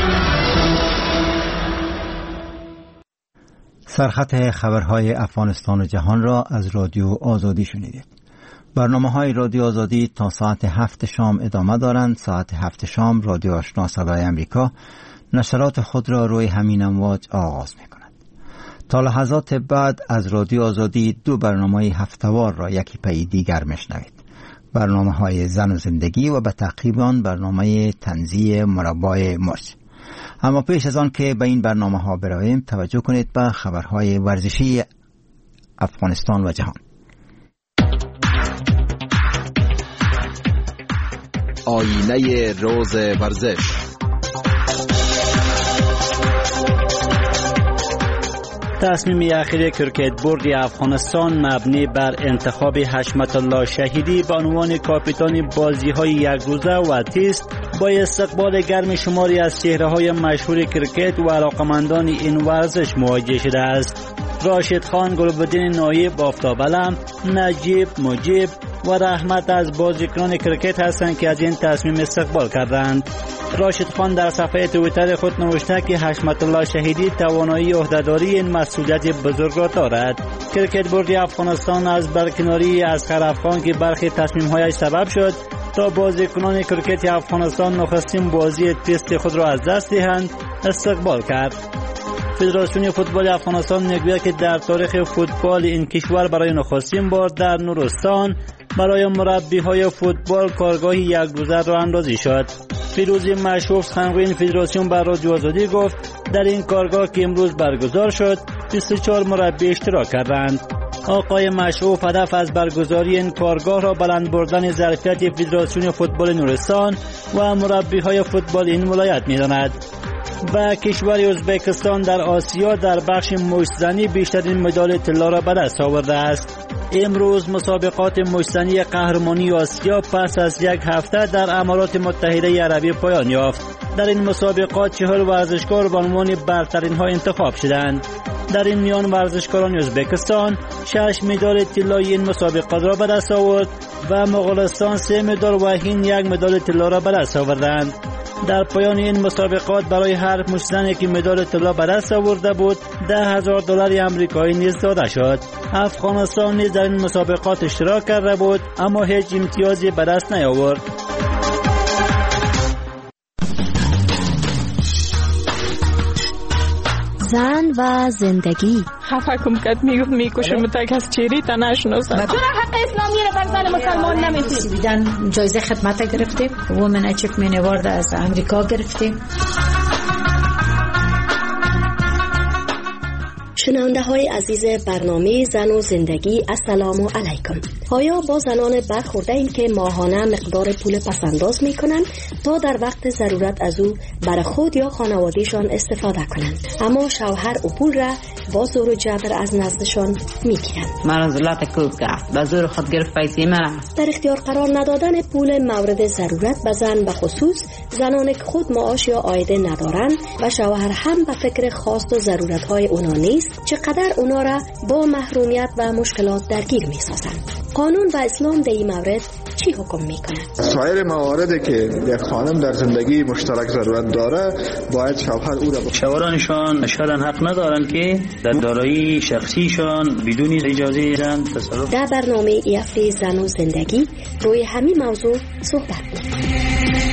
سرخط خبرهای افغانستان و جهان را از رادیو آزادی شنیدید. برنامه‌های رادیو آزادی تا ساعت 7 شام ادامه دارند. ساعت 7 شام رادیو آشنا صدای امریکا نشرات خود را روی همین امواج آغاز می‌کند. تا لحظات بعد از رادیو آزادی 2 برنامه هفته‌وار را یکی پی دیگر میشنوید. برنامه‌های زن و زندگی و به تعقیب آن برنامه طنزی مربای مرچ. اما پیش از آن که به این برنامه‌ها برویم، توجه کنید به خبرهای ورزشی افغانستان و جهان. آینه روز ورزش. تصمیم اخیر کرکت بورد افغانستان مبنی بر انتخاب حشمت الله شهیدی به عنوان کاپیتان بازی‌های یک روزه و تست با استقبال گرم شماری از چهره‌های مشهور کرکت و علاقمندان این ورزش مواجه شده است. راشد خان، گلبدین نایب، آفتاب علم، نجیب، مجیب و رحمت از بازیکنان کرکت هستند که از این تصمیم استقبال کردند. راشد خان در صفحه توییتر خود نوشته که حشمت الله شهیدی توانایی عهده‌داری این مسئولیت بزرگ را دارد. کرکت بورد افغانستان از برکناری اصغر افغان که برخی تصمیم‌هایش سبب شد تا بازیکنان کرکت افغانستان نخستین بازی تست خود را از دست دهند استقبال کرد. فدراسیون فوتبال افغانستان میگوید که در تاریخ فوتبال این کشور برای نخستین بار در نورستان برای مربی‌های فوتبال کارگاه یک روزه راه اندازی شد. فیروزی مشوف سخنگوی فدراسیون بر رادیو آزادی گفت در این کارگاه که امروز برگزار شد 24 مربی اشتراک کردند. آقای مشوف هدف از برگزاری این کارگاه را بلند بردن ظرفیت فدراسیون فوتبال نورستان و مربی‌های فوتبال این ولایت می‌داند. و کشور ازبکستان در آسیا در بخش مشت‌زنی بیشترین مدال طلا را به دست آورده است. امروز مسابقات مشت‌زنی قهرمانی آسیا پس از یک هفته در امارات متحده عربی پایان یافت. در این مسابقات 40 ورزشکار به عنوان برترین ها انتخاب شدند. در این میان ورزشکاران ازبکستان 6 مدال طلای این مسابقات را به دست آورد و مغولستان 3 مدال و هند 1 مدال طلا را به دست آوردند. در پایان این مسابقات برای هر مشت‌زنی که مدال طلا به دست آورده بود $10,000 آمریکایی نیز داده شد. افغانستان نیز در این مسابقات اشتراک کرده بود اما هیچ امتیازی به دست نیاورد. زن و زندگی. حقم کد میکشم تا کس چیری تا نشناسم. چرا حق اسلامی رو بر زن مسلمان نمیدید؟ بیدن جایزه خدمت گرفتیم، وومن اچیومنت اوارد از امریکا گرفتیم. شنونده های عزیز برنامه زن و زندگی، السلام علیکم. آیا با زنان برخورده ایم که ماهانه مقدار پول پسنداز می کنند تا در وقت ضرورت از او برای خود یا خانوادهشان استفاده کنند، اما شوهر او پول را با زور و جبر از نزدشان می گیرند؟ مرا زلات کوب کرد، با زور خود گرفت پیسی مرا. در اختیار قرار ندادن پول مورد ضرورت به زن به خصوص زنان که خود معاش یا عایده ندارند و شوهر هم به فکر خواست و ضرورت های اونا نیست، چقدر اونا را با محرومیت و مشکلات درگیر می سازند. قانون و اسلام در این مورد چی حکم می کند؟ سایر مواردی که یک خانم در زندگی مشترک ضرورت داره باید شوهر او را شوهرانشان شاید حق ندارند که در دارایی شخصیشان بدون اجازه زن تصرف. در برنامه ای هفته زن و زندگی روی همین موضوع صحبت کنیم.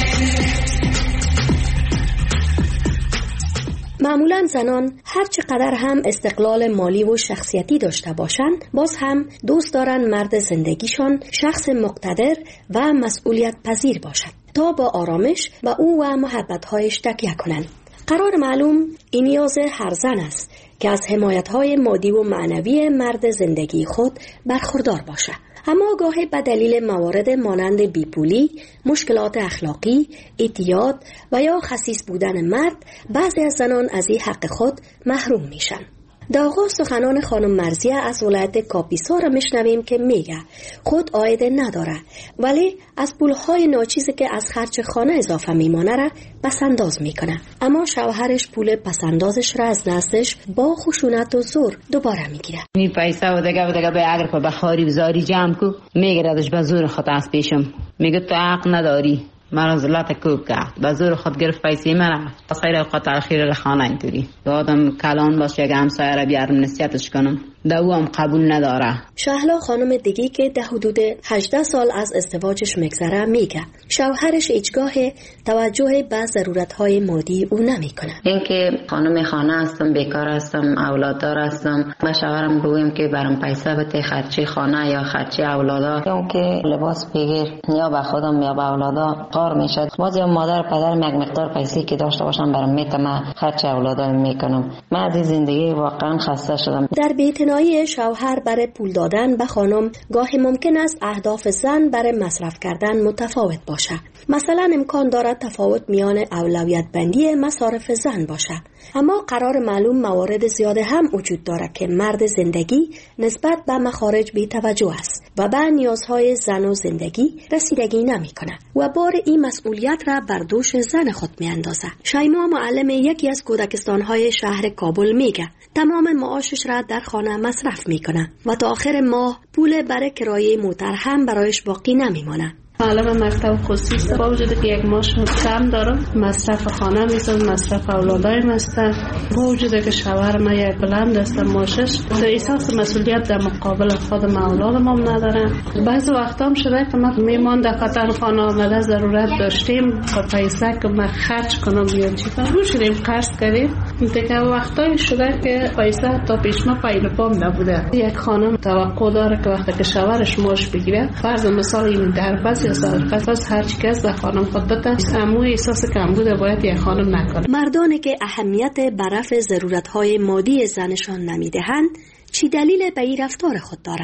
معمولاً زنان هر چقدر هم استقلال مالی و شخصیتی داشته باشند، باز هم دوست دارن مرد زندگیشان شخص مقتدر و مسئولیت پذیر باشد تا با آرامش و او و محبت‌هایش تکیه کنند. قرار معلوم این نیاز هر زن است که از حمایت‌های مادی و معنوی مرد زندگی خود برخوردار باشد. اما گاهی به دلیل موارد مانند بیپولی، مشکلات اخلاقی، اعتیاد و یا خسیس بودن مرد، بعضی از زنان از این حق خود محروم میشن. در آغاز سخنان خانم مرزیه از ولایت کاپیسا را میشنویم که میگه خود عایده نداره ولی از پولهای ناچیزی که از خرج خانه اضافه میمانه را پسنداز میکنه، اما شوهرش پول پسندازش را از نزدش با خشونت و زور دوباره میگیره. می پیسه و دیگه به اگر په بخاری بزاری جمع کو میگردش به زور خود از پیشم، میگه تو حق نداری. مرا زلات کوب کرد، به زور خود گرفت پیسی مرا. خیر اوقات اخیر خانه اینطوری آدم کلان باشه که همسایه را بیارم نصیحتش کنم، او هم قبول نداره. شهلا خانم دیگی که در حدود 18 سال از ازدواجش میگذره میگه شوهرش هیچگاه توجه به ضرورت‌های مادی او نمیکنه. اینکه خانم خانه هستم، بیکار هستم، اولاددار هستم، با شوهرم گویم که برام پیسه بده خرچی خانه یا خرچی اولادا، اون که لباس بگیر یا به خودم یا به اولادا قار میشد. بازی مادر پدرم یک مقدار پیسه که داشته باشم برام میتم خرچ اولادا میکنم. من از این زندگی واقعا خسته شدم. در بی‌اعتنایی شوهر برای پول دادن به خانم گاهی ممکن است اهداف زن برای مصرف کردن متفاوت باشه. مثلا امکان دارد تفاوت میان اولویت بندی مصارف زن باشه، اما قرار معلوم موارد زیاده هم وجود دارد که مرد زندگی نسبت به مخارج بی توجه است و به نیازهای زن و زندگی رسیدگی نمی کنه و بار این مسئولیت را بر دوش زن خود می اندازه. شیما معلم یکی از کودکستانهای شهر کابل میگه تمام معاشش را در خانه مصرف میکنه و تا آخر ماه پول برای کرایه موتر هم برایش باقی نمیمانه. معلم مکتب خصوصی با وجود که یک معاش کم دارم، مصرف خانه میزم، مصرف اولادایم هستم، با وجود که شوهر ما یک بلند است معاشش، احساس مسئولیت در مقابل خودم اولادم هم ندارم. بعضی وقتا هم شده که من میمان در خاطر خانه آمده ضرورت داشتیم پیسه که من خرج کنم یا چی کنم رو شدیم قرض کردیم، دیگه وقتایی شده که پیسه تا پیش ما پایل پام نبوده. یک خانم توقع داره که وقتی که شوهرش معاش بگیره، فرض مثال این دربست پس هر چی کس به خانم خود بده، اما احساس کمبود باید یک خانم نکنه. مردانی که اهمیت به رفع ضرورت‌های مادی زنشان نمیدهند چی دلیل به این رفتار خود دارند؟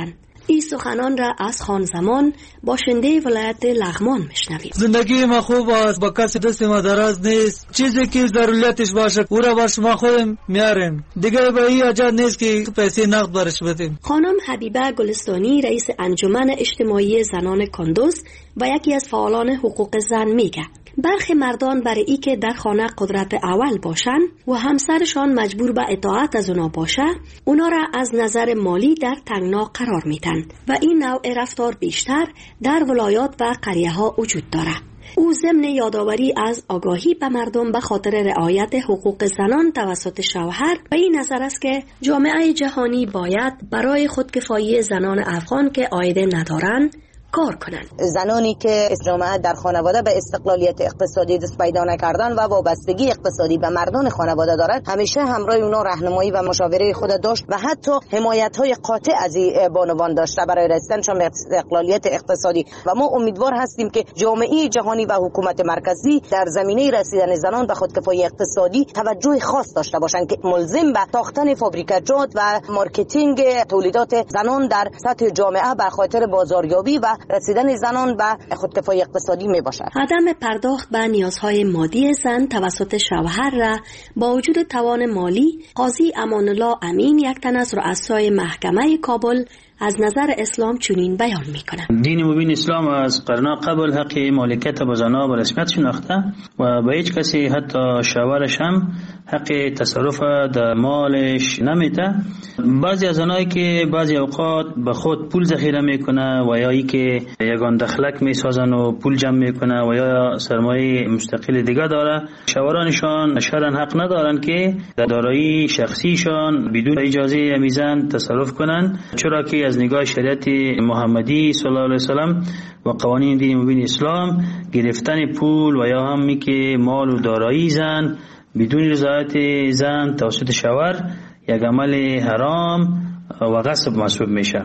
این سخنان را از خان زمان باشنده ولایت لغمان میشنویم. زندگی ما خوب است، با کسی دست ما دراز نیست. چیزی که ضرورتش باشه او را باش ما خودم میاریم. دیگه به این حاجت نیست که پیسه نقد برش بدیم. خانم حبیبه گلستانی رئیس انجمن اجتماعی زنان کندوز و یکی از فعالان حقوق زن میگه برخی مردان برای ای که در خانه قدرت اول باشن و همسرشان مجبور به اطاعت از اونا باشه، اونا را از نظر مالی در تنگنا قرار میدن و این نوع رفتار بیشتر در ولایات و قریه ها وجود داره. او ضمن یادآوری از آگاهی به مردم به خاطر رعایت حقوق زنان توسط شوهر به این نظر است که جامعه جهانی باید برای خودکفایی زنان افغان که عایده ندارند کار کنند. زنانی که جامعه در خانواده به استقلالیت اقتصادی دست پیدا نکردن و وابستگی اقتصادی به مردان خانواده دارند، همیشه همراه اونا راهنمایی و مشاوره خود داشت و حتی حمایت‌های قاطع از بانوان داشته برای رسیدنشان به استقلالیت اقتصادی و ما امیدوار هستیم که جامعه جهانی و حکومت مرکزی در زمینه رسیدن زنان به خودکفایی اقتصادی توجه خاص داشته باشند که ملزم به ساختن فابریکات و مارکتینگ تولیدات زنان در سطح جامعه به خاطر بازاریابی و رسیدن زنان به خودکفایی اقتصادی می باشد. عدم پرداخت به نیازهای مادی زن توسط شوهر را با وجود توان مالی، قاضی امان الله امین یک تن از رؤسای محکمه کابل از نظر اسلام چنین بیان میکنه. دین مبین اسلام از قرن قبل حق مالکیت به زنها به رسمیت شناخته و به هیچ کسی حتی شوهرش هم حق تصرف در مالش نمیده. بعضی از زنایی که بعضی اوقات به خود پول ذخیره میکنه و یا ای که یگان دخلک میسازن و پول جمع میکنه و یا سرمایه مستقل دیگه داره، شوهرانشان شرعاً حق ندارن که در دارایی شخصیشان بدون اجازه میزن تصرف کنن، چرا که از نگاه شریعت محمدی صلی الله علیه وسلم و قوانین دین مبین اسلام گرفتن پول و یا همی که مال و دارایی زن بدون رضایت زن توسط شوهر یک عمل حرام و غصب محسوب میشه.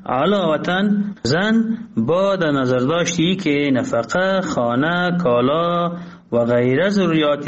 علاوه زن با در نظر داشتی که نفقه، خانه، کالا و غیره ضروریات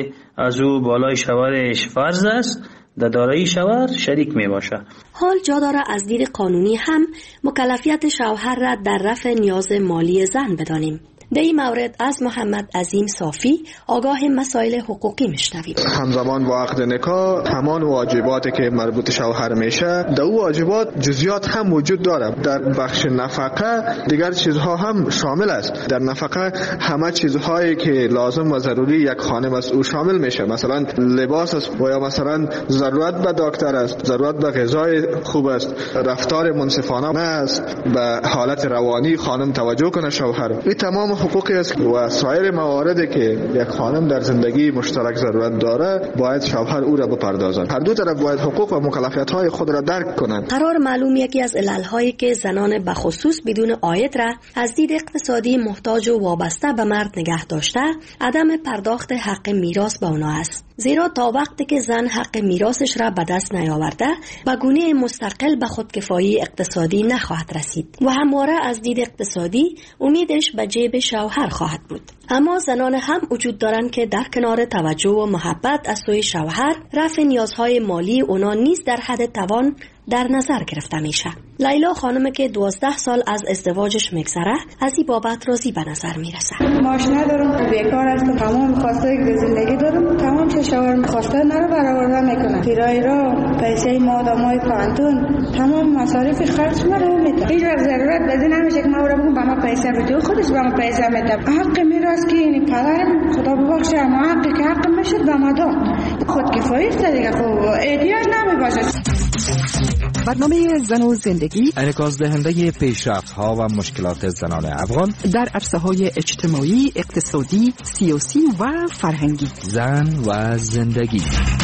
از او بالای شوهرش فرض است، در دارایی شوهر شریک می باشه. حال جا داره از دید قانونی هم مکلفیت شوهر را در رفع نیاز مالی زن بدانیم. در این مورد از محمد عظیم صافی آگاه مسائل حقوقی میشنویم. همزمان با عقد نکاح همان واجباتی که مربوط شوهر میشه، در او واجبات جزئیات هم وجود داره. در بخش نفقه دیگر چیزها هم شامل است. در نفقه همه چیزهایی که لازم و ضروری یک خانم است او شامل میشه. مثلا لباس است و یا مثلا ضرورت به دکتر است، ضرورت به غذای خوب است، رفتار منصفانه است، به حالت روانی خانم توجه کنه شوهر. این تمام حقوقی است و سایر مواردی که یک خانم در زندگی مشترک ضرورت داره باید شوهر او را بپردازند. هر دو طرف باید حقوق و مکلفیت‌های خود را درک کنند. قرار معلوم یکی از علل‌هایی که زنان به خصوص بدون عاید را از دید اقتصادی محتاج و وابسته به مرد نگه داشته، عدم پرداخت حق میراث به آنها است. زیرا تا وقتی که زن حق میراثش را به دست نیاورده، به گونه مستقل به خودکفایی اقتصادی نخواهد رسید و همواره از دید اقتصادی امیدش به جیب شوهر خواهد بود. اما زنان هم وجود دارند که در کنار توجه و محبت از سوی شوهر، رفع نیازهای مالی اونا نیز در حد توان در نظر گرفته میشه. لیلا خانم که 12 سال از ازدواجش میگذره از این بابت راضی به نظر میرسه. معاش ندارم، بیکار هستم، تمام خواسته زندگی دارم، تمام چه شوهر میخواسته نرو برآورده میکنم. کرایه را، پیسه ما آدمای پانتون، تمام مصارف خرج مرا میده. هیچ وقت ضرورت بدی نمیشه که ما رو بگم به ما پیسه بده، خودش به ما پیسه میده. حق میراث که این پدرم خدا ببخشه، اما حقی که حق میشد به ما داد. خودکفایی است دیگه، خب احتیاج نمیباشه. برنامه زن و زندگی انعکاس دهنده پیشرفت‌ها و مشکلات زنان افغان در عرصه‌های اجتماعی، اقتصادی، سیاسی و فرهنگی. زن و زندگی.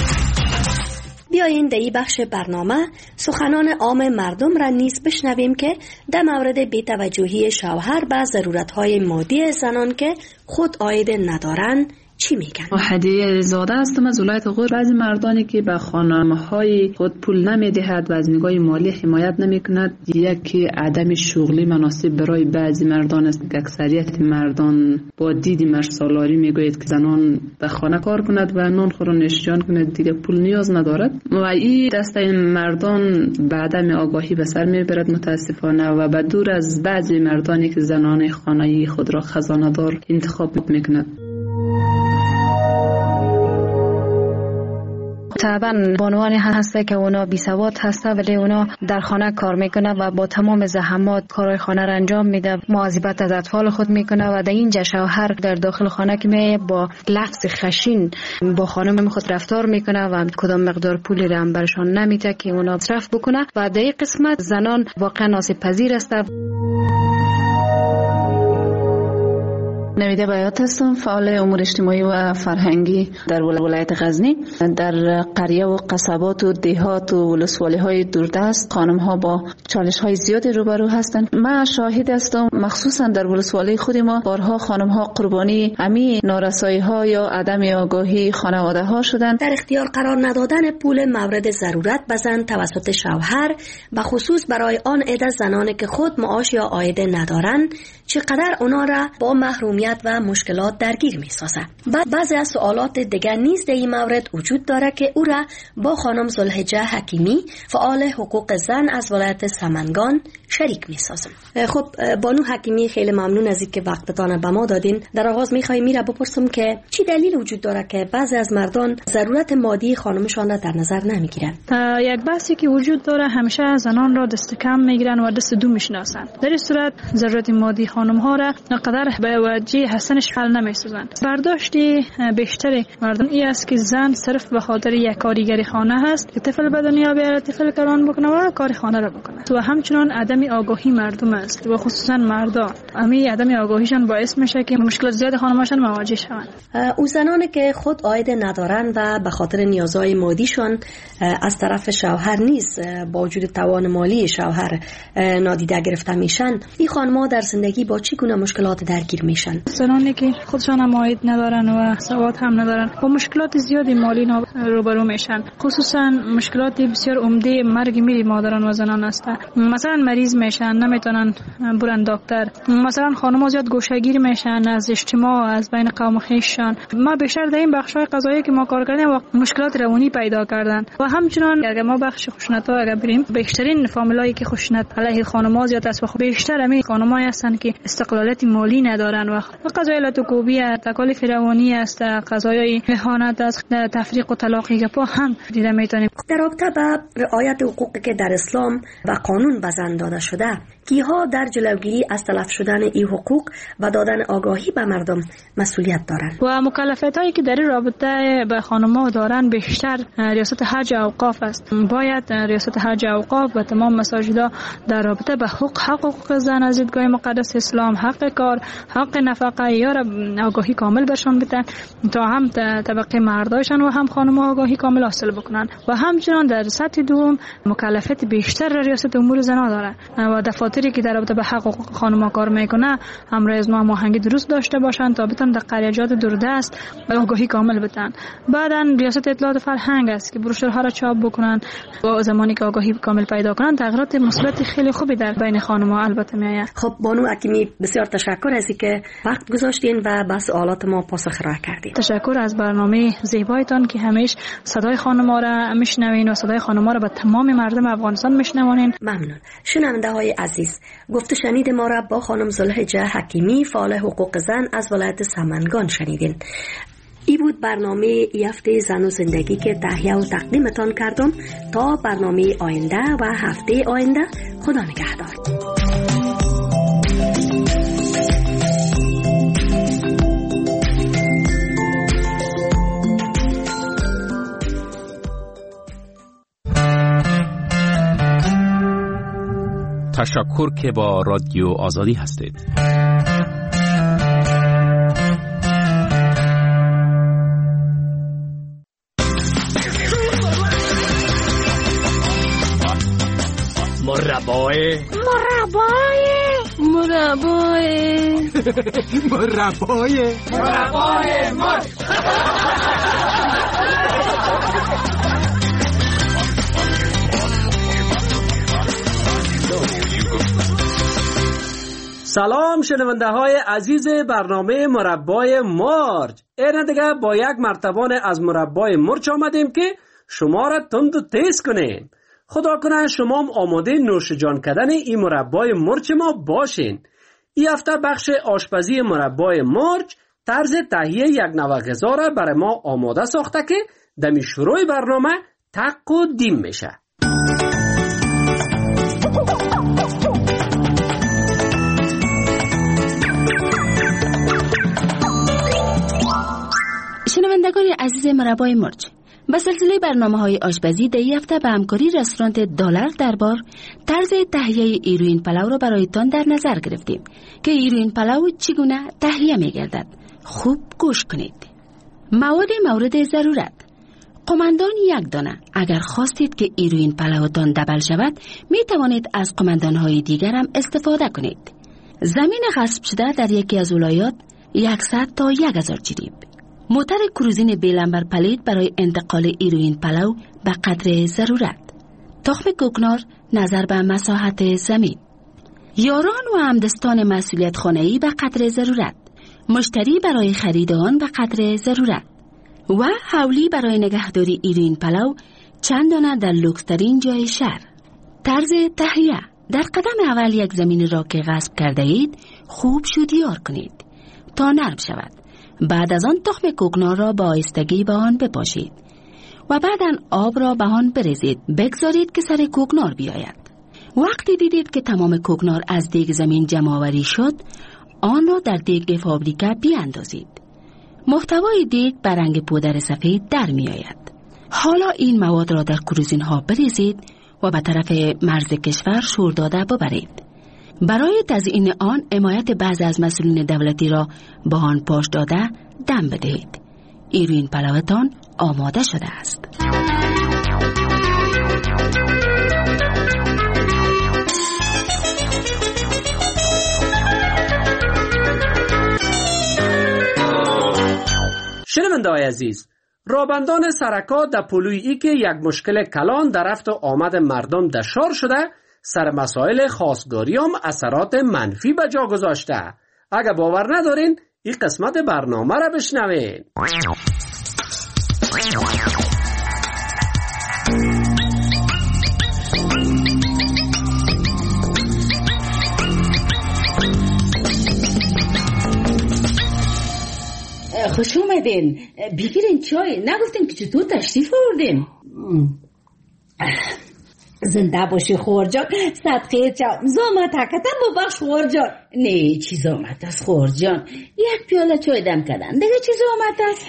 بیایین در این بخش برنامه سخنان عام مردم را نیز بشنویم که در مورد بی‌توجهی شوهر به ضرورت‌های مادی زنان که خود عاید ندارند چی میگن؟ هدیه زاده هستم از ولایت غور. بعضی مردانی که به خانم‌های خود پول نمیدهد و از نگاه مالی حمایت نمیکند، یکی عدم شغلی مناسب برای بعضی مردان است. اکثریت مردان با دید مرسالاری میگوید که زنان به خانه کار کند و نان خور و نوش جان کند، دیگه پول نیاز ندارد و این دسته مردان به عدم آگاهی به سر میبرد متاسفانه و به دور از بعضی مردانی که زنان خانه‌ای خود را خزانه دار انتخاب میکند. طبعا بانوانی هسته که اونا بی سواد هسته ولی اونا در خانه کار میکنه و با تمام زحمات کارهای خانه را انجام میده، مواظبت از اطفال خود میکنه و در اینجا شوهر در داخل خانه که میه با لفظ خشین با خانم خود رفتار میکنه و کدام مقدار پولی را هم برشان نمیده که اونا مصرف بکنه و در این قسمت زنان واقعا آسیب پذیر است. نویده بیات هستم، فعال امور اجتماعی و فرهنگی در ولایت غزنی. در قریه و قصبات و دهات و ولسوالی های دوردست خانم ها با چالش های زیادی روبرو هستند. من شاهد هستم مخصوصا در ولسوالی خود ما بارها خانم ها قربانی همین نارسایی ها یا عدم آگاهی خانواده ها شدند. در اختیار قرار ندادن پول مورد ضرورت به زن توسط شوهر، به خصوص برای آن عده زنانی که خود معاش یا عایده ندارند، چقدر اونا را با محرومیت و مشکلات درگیر می سازد. بعضی از سوالات دیگر نیز در این مورد وجود داره که او را با خانم زلحجه حکیمی، فعال حقوق زن از ولایت سمنگان، شریک می سازم. خب بانو حکیمی، خیلی ممنون از اینکه وقتتان به ما دادین. در آغاز میخوام میره بپرسم که چی دلیل وجود داره که بعضی از مردان ضرورت مادی خانمشان را در نظر نمیگیرن؟ یک بحثی که وجود داره، همیشه زنان را دست کم میگیرن و دست دو میشناسن. در این صورت ضرورت مادی خانم ها را نقدر به وجه حسنش حل نمیسازند. برداشت بیشتر مردم این است که زن صرف به خاطر یک کارگری خانه هست که طفل به دنیا بیاره، طفل کلان بکنه و کار خانه را بکنه. و همچنان عدم آگاهی مردم است و خصوصا مردان. همین عدم آگاهیشان باعث میشه که مشکلات زیاد خانماشان مواجه شوند. او زنانی که خود عایده ندارن و به خاطر نیازهای مادیشان از طرف شوهر نیز با وجود توان مالی شوهر نادیده گرفته میشن، این خانم‌ها در زندگی با چه گونه مشکلات درگیر میشن؟ زنانی که خودشان هم عاید ندارن و سواد هم ندارن با مشکلات زیادی مالی روبرو میشن، خصوصا مشکلات بسیار عمده مرگ میری مادران و زنان است. مثلا مریض میشن، نمیتونن برن دکتر. مثلا خانم‌ها زیاد گوشه‌گیر میشن از اجتماع، از بین قوم خویششان. ما بیشتر در این بخش‌های قضایی که ما کار کردیم مشکلات روانی پیدا کردن. و همچنان اگر ما بخش خشونت‌ها اگر بریم، بیشترین فامیلایی که خشونت علیه خانم‌ها زیاد است و بیشتر همین خانم‌ها هستند که استقلالیت مالی ندارن و قضایای لاتوکوبی، تکالیف روانی است، قضایای اهانت است، تفریق و طلاق گپا هم دیده میتونیم. در رابطه با رعایت حقوقی که در اسلام و قانون به زن داده شده، کیها در جلوگیری از تلف شدن این حقوق و دادن آگاهی به مردم مسئولیت دارند؟ و مکلفیتایی که در این رابطه به خانم‌ها دارن بیشتر ریاست حج اوقاف است. باید ریاست حج اوقاف و تمام مساجدها در رابطه به حقوق زن از دیدگاه مقدس اسلام، حق کار، حق نفقه یا آگاهی کامل برشان بدن تا هم طبقه مردایشان و هم خانم‌ها آگاهی کامل حاصل بکنن. و همچنان در سطح دوم مکلفیت بیشتر ریاست امور زنان داره و دفاتری که در رابطه به حقوق خانم‌ها کار میکنه همراه از ما هماهنگی درست داشته باشن تا بتونن در قریه‌جات دوردست آگاهی کامل بدن. بعداً ریاست اطلاعات فرهنگ است که بروشورها را چاپ بکنن و زمانی که آگاهی کامل پیدا کنن تغییرات مثبت خیلی خوبی در بین خانم‌ها البته میاد. خب بانو حکیمی، بسیار تشکر از اینکه وقت گذاشتین و به سوالات ما پاسخ ارائه کردین. تشکر از برنامه زیبایتان که همیشه صدای خانم‌ها را میشنوین و صدای خانم‌ها را به تمام مردم افغانستان میشنوانین. ممنون. شنونده‌های عزیز، گفته شنید ما را با خانم زلحجه حکیمی، فعال حقوق زن از ولایت سمنگان شنیدین. ای بود برنامه ای هفته زن و زندگی که تهیه و تقدیمتان کردم. تا برنامه آینده و هفته آینده، خدا نگهدار. تشکر که با رادیو آزادی هستید. مربای مرچ. سلام شنونده های عزیز برنامه مربای مرچ. این دیگه با یک مرتبه از مربای مرچ آمدیم که شما را تند و تیز کنیم. خدا کنه شما هم آماده نوش جان کردن این مربای مرچ ما باشین. این هفته بخش آشپزی مربای مرچ طرز تهیه یک نوع غذا را برای ما آماده ساخته که دمی شروع برنامه تق و دیم میشه. شنوندگان عزیز مربای مرچ، به سلسله برنامه‌های آشپزی در این هفته به همکاری رستوران دلار دربار طرز تهیه ایروین پلو را برایتان در نظر گرفتیم که ایروین پلو چگونه تهیه می‌گردد. خوب گوش کنید. مواد مورد ضرورت: قمندان 1 دانه. اگر خواستید که ایروین پلوتان دبل شود می توانید از قمندان‌های دیگر هم استفاده کنید. زمین غصب شده در یکی از ولایات 100 تا 1000 جریب. موتر کروزین بیلمبر پلید برای انتقال ایروین پلو به قدر ضرورت. تخم کوکنار نظر به مساحت زمین. یاران و همدستان مسئولیت خانه‌ای به قدر ضرورت. مشتری برای خرید آن به قدر ضرورت. و حولی برای نگهداری ایروین پلو چند دانه در لوکس‌ترین جای شهر. طرز تهیه: در قدم اول یک زمین را که غصب کرده اید خوب شودیار کنید تا نرم شود. بعد از آن تخم کوکنار را با آهستگی به آن بپاشید و بعداً آب را به آن بریزید. بگذارید که سر کوکنار بیاید. وقتی دیدید که تمام کوکنار از دیگ زمین جمع آوری شد، آن را در دیگ فابریکه بیاندازید. محتوای دیگ به رنگ پودر سفید در می آید. حالا این مواد را در کروزین ها بریزید و به طرف مرز کشور شور داده ببرید. برای تزیین آن حمایت بعض از مسئولین دولتی را با آن پاش داده دم بدهید. ایروین پلوتان آماده شده است. شنونده‌های عزیز، رابندان سرکا در پلویی که یک مشکل کلان در رفت و آمد مردم در شار شده، سر مسائل خواستگاری هم اثرات منفی به جا گذاشته. اگه باور ندارین این قسمت برنامه را بشنوین. خوش اومدین. بگیرین چای. نگفتین که چطور تشریف آوردین؟ زنده باشی خورجان. صدقه چاو زامت حکتن با بخش خورجان. نه چی زامت است خورجان؟ یک پیاله چای دم کردن دیگه چی زامت است؟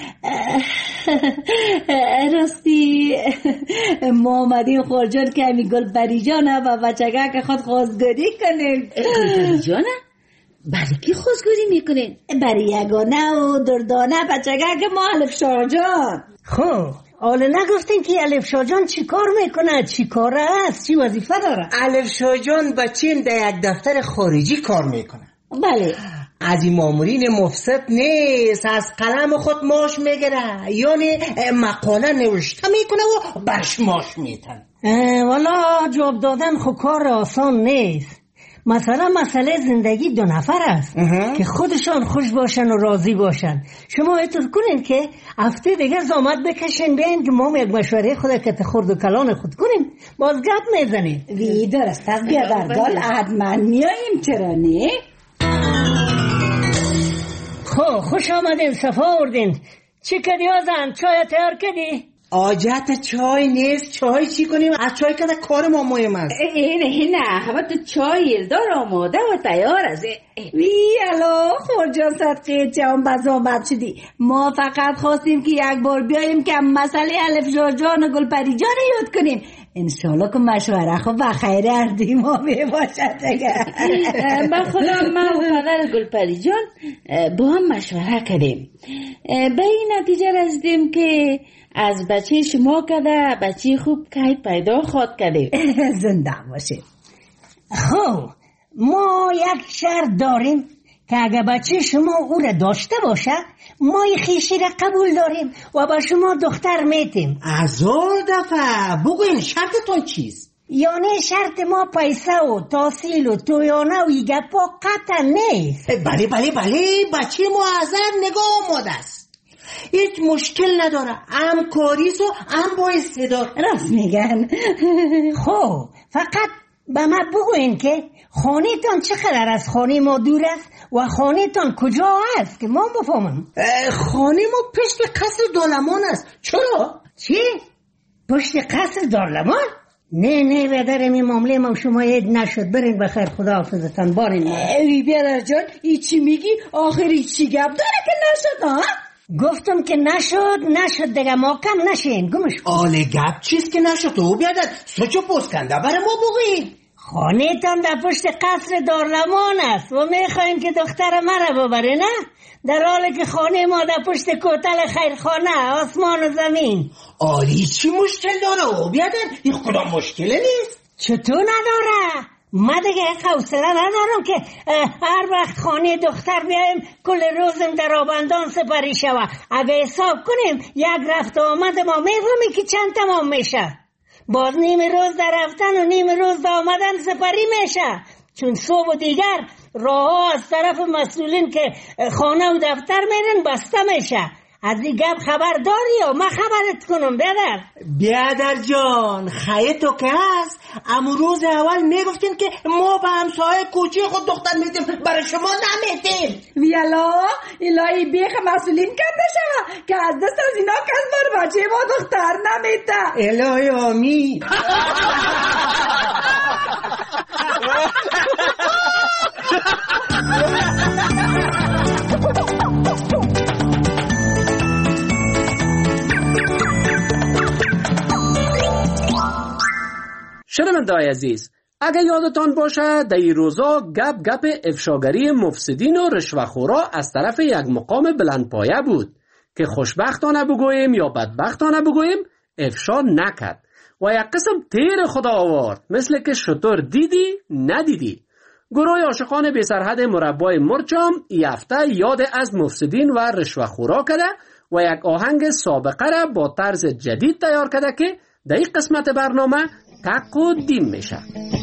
راستی ما آمدیم خورجان که همی گل بریجانه و بچگه که خود خواستگاری کنیم. گل بریجانه؟ برای کی خواستگاری میکنین؟ برای یگانه و دردانه بچگه که ما الف شاجان. خب حالا نگفتین که الف شاجان چی کار میکنه؟ چی کار است؟ چی وظیفه داره؟ الف شاجان بچین در یک دفتر خارجی کار میکنه. بله. از این مامورین مفسد نیست، از قلم خود ماش میگیره، یعنی مقاله نوشته میکنه و برش ماش میتن. والا جواب دادن خب کار آسان نیست. مثلا مسئله زندگی 2 نفر است که خودشان خوش باشن و راضی باشن. شما اطور کنین که هفته دیگه زامت بکشین بین که ما یک مشوره خود که تخورد و کلان خود کنیم باز گپ میزنیم. وی درست است. بیا بردال حتما میاییم. چرا نه؟ خب خوش آمدین، صفا آوردین. چی کردی آزن؟ چای تیار کردی؟ آجت چای نیست. چای چی کنیم؟ از چای که کار ما مهم است. نه همه تو چای دار آماده و تیار است. وی الو خورجان صدقه چون بزامت شدی. ما فقط خواستیم که یک بار بیاییم که مسئله الف جان و گل پری جان یاد کنیم. انشالله که مشوره خب بخیر اردی ما باشد دیگه. با خدا ما و پدر گل پری جان با هم مشوره کردیم. به این نتیجه رسیدیم که از بچه شما کده بچه خوب که پیدا خواد کده. زنده باشه. خب ما یک شرط داریم که اگه بچه شما او را داشته باشه ما خیشی را قبول داریم و با شما دختر میتیم. 1000 دفعه بگوین شرطتون چیست؟ یعنی شرط ما پیسه و تحصیل و تویانه و این گپا قطع نیست. بله بچه معذر نگاه آماده است، هیچ مشکل نداره، هم کاریس و هم با استعداد. راست میگن. خب فقط به ما بگوین که خانه‌تان چقدر از خانه ما دور است و خانه‌تان کجا است که ما بفهمم. خانه ما پشت قصر دارلمان است. چرا؟ چی؟ پشت قصر دارلمان؟ نه برادرم، این معامله ما شما عید نشد. برین بخیر، خدا حافظتان. بارین ای برادر جان ای چی میگی؟ آخری چی گپ داره که نشد ها؟ گفتم که نشد دیگه، ما کم نشین. گمش آله گپ چیست که نشد؟ تو بیادر سوچو پوست کنده برای ما بگوین. خانه تان در پشت قصر دارلمان است و میخواین که دختر مرا ببره، نه؟ در حالی که خانه ما در پشت کوتل خیرخانه، آسمان و زمین. آلی چی مشکل داره؟ بیادر این خدا مشکل نیست. چطور نداره؟ ما دیگه حوصله ندارم که هر وقت خانه دختر بیایم کل روزم در آبندان سپری شوه. اگه حساب کنیم یک رفت آمد ما میفهمی که چند تمام میشه. باز نیم روز در رفتن و نیم روز در آمدن سپری میشه، چون صبح و دیگر راه از طرف مسئولین که خانه و دفتر میرن بسته میشه. از این گپ خبر داری یا من خبرت کنم بیادر جان؟ خیلی تو که هست امروز اول میگفتین که ما به همسایه کوچه خود دختر میدیم، برای شما نمیدیم. ویالا الهی بیخ مسئولین کرده شما که از دست از اینا کس بر بچه ما دختر نمیده. الهی آمین. شنونده‌های عزیز، اگه یادتان باشه در این روزا گپ افشاگری مفسدین و رشوه‌خورا از طرف یک مقام بلندپایه بود که خوشبختانه بگوییم یا بدبختانه بگوییم افشا نکرد و یک قسم تیر خدا آورد، مثل که شطور دیدی ندیدی. گروه عاشقان بی سرحد مربای مرچام این هفته یاد از مفسدین و رشوه‌خورا کرده و یک آهنگ سابقه را با طرز جدید تیار کرده که در این قسمت برنامه تقدیم میشه.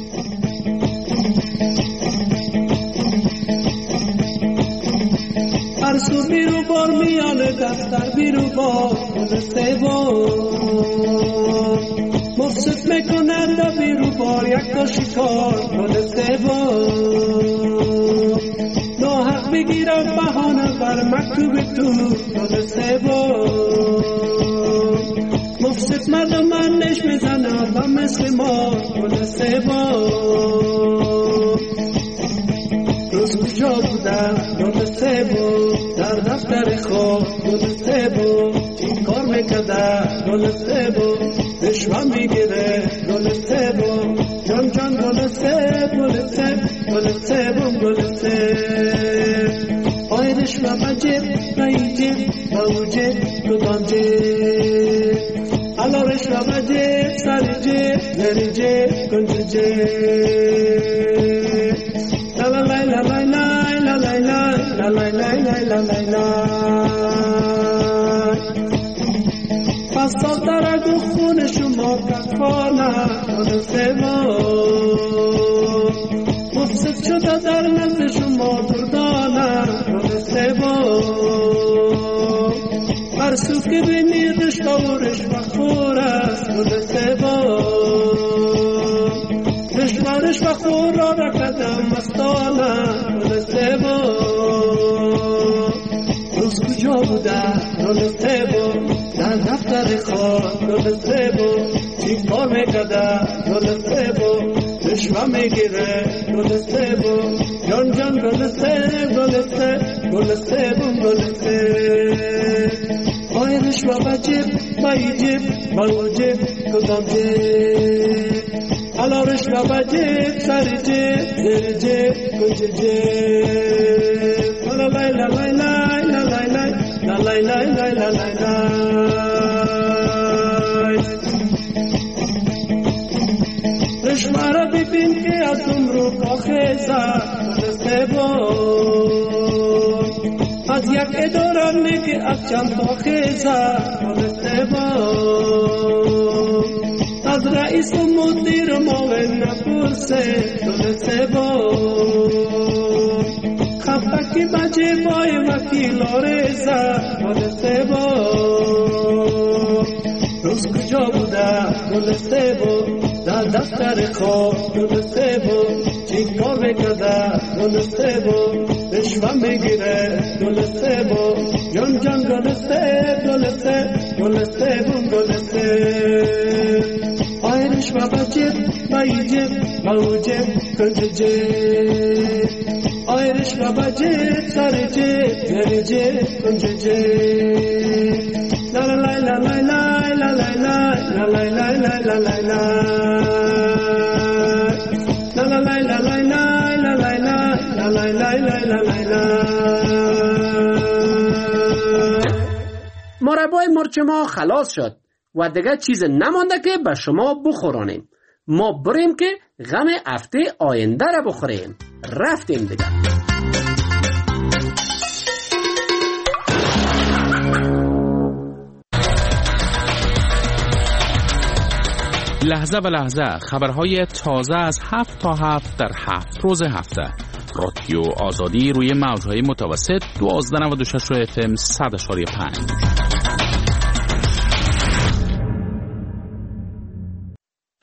هر سو بیرو بار میانه دفتر بیرو بار گلسته بار مفسد میکنه دا بیرو بار یک تا شکار گلسته بار ناحق بگیرم بهانه بر مکتوب تو گلسته بار مفسد مردم من نش میزنم و مثل ما گلسته بار روز کجا بودم گلسته بود در دفتر خواب گلسته بود این کار میکده گلسته بود رشوه میگیره گلسته بود جان گلسته گلسته آی رشوه بجیب نایجیب باوجیب کدام جیب الا رشوه بجیب سر جیب زر جیب کنج جیب La la la la la la la la la la la la la la. فصل درگ و خون شما کفانه گلسته ما مفسد شده در نزد شما دردانه گلسته ما هر سو که بینی رشوه و رشوه‌خور است گلسته ما رشوه خور را قدم مستانه گلسته با روز کجا بوده گلسته با در دفتر خواب گلسته با چی کار میکده گلسته با رشوه میگیره گلسته با جان گلسته گلسته آی رشوه بجیب بایی جیب باو جیب کدام جیب الا رشوه بجیب سر جیب زر جیب کنج جیب لا لا لا لا لا لا لا لا لا لا لا رشوه را بی ببین که از عمرو پاخیزه دسته بود از یک ادارانه که از چند پاخیزه دسته بود از رئیس و مدیر معاون نپرسه دسته بود خفکی بچه بای وکیل آرزه دسته بود روز کجا بوده دسته بود در دفتر خواب دسته بود چی کار میکرده دسته بود رشوه میگیره دسته بود جان جان دسته بود آی رشوه بجیب بایجیب موجیب کنججیب آی رشوه بجیب سر جیب زر جیب کنججیب لا لا لا لا لا لا لا لا لا مربای مرچ ما خلاص شد و دیگه چیز نمانده که به شما بخورانیم. ما بریم که غم هفته آینده را بخوریم. رفتیم دیگه. لحظه به لحظه خبرهای تازه از 7 تا 7 در 7 روز هفته. رادیو آزادی روی موج‌های متوسط 1296 FM 100.5.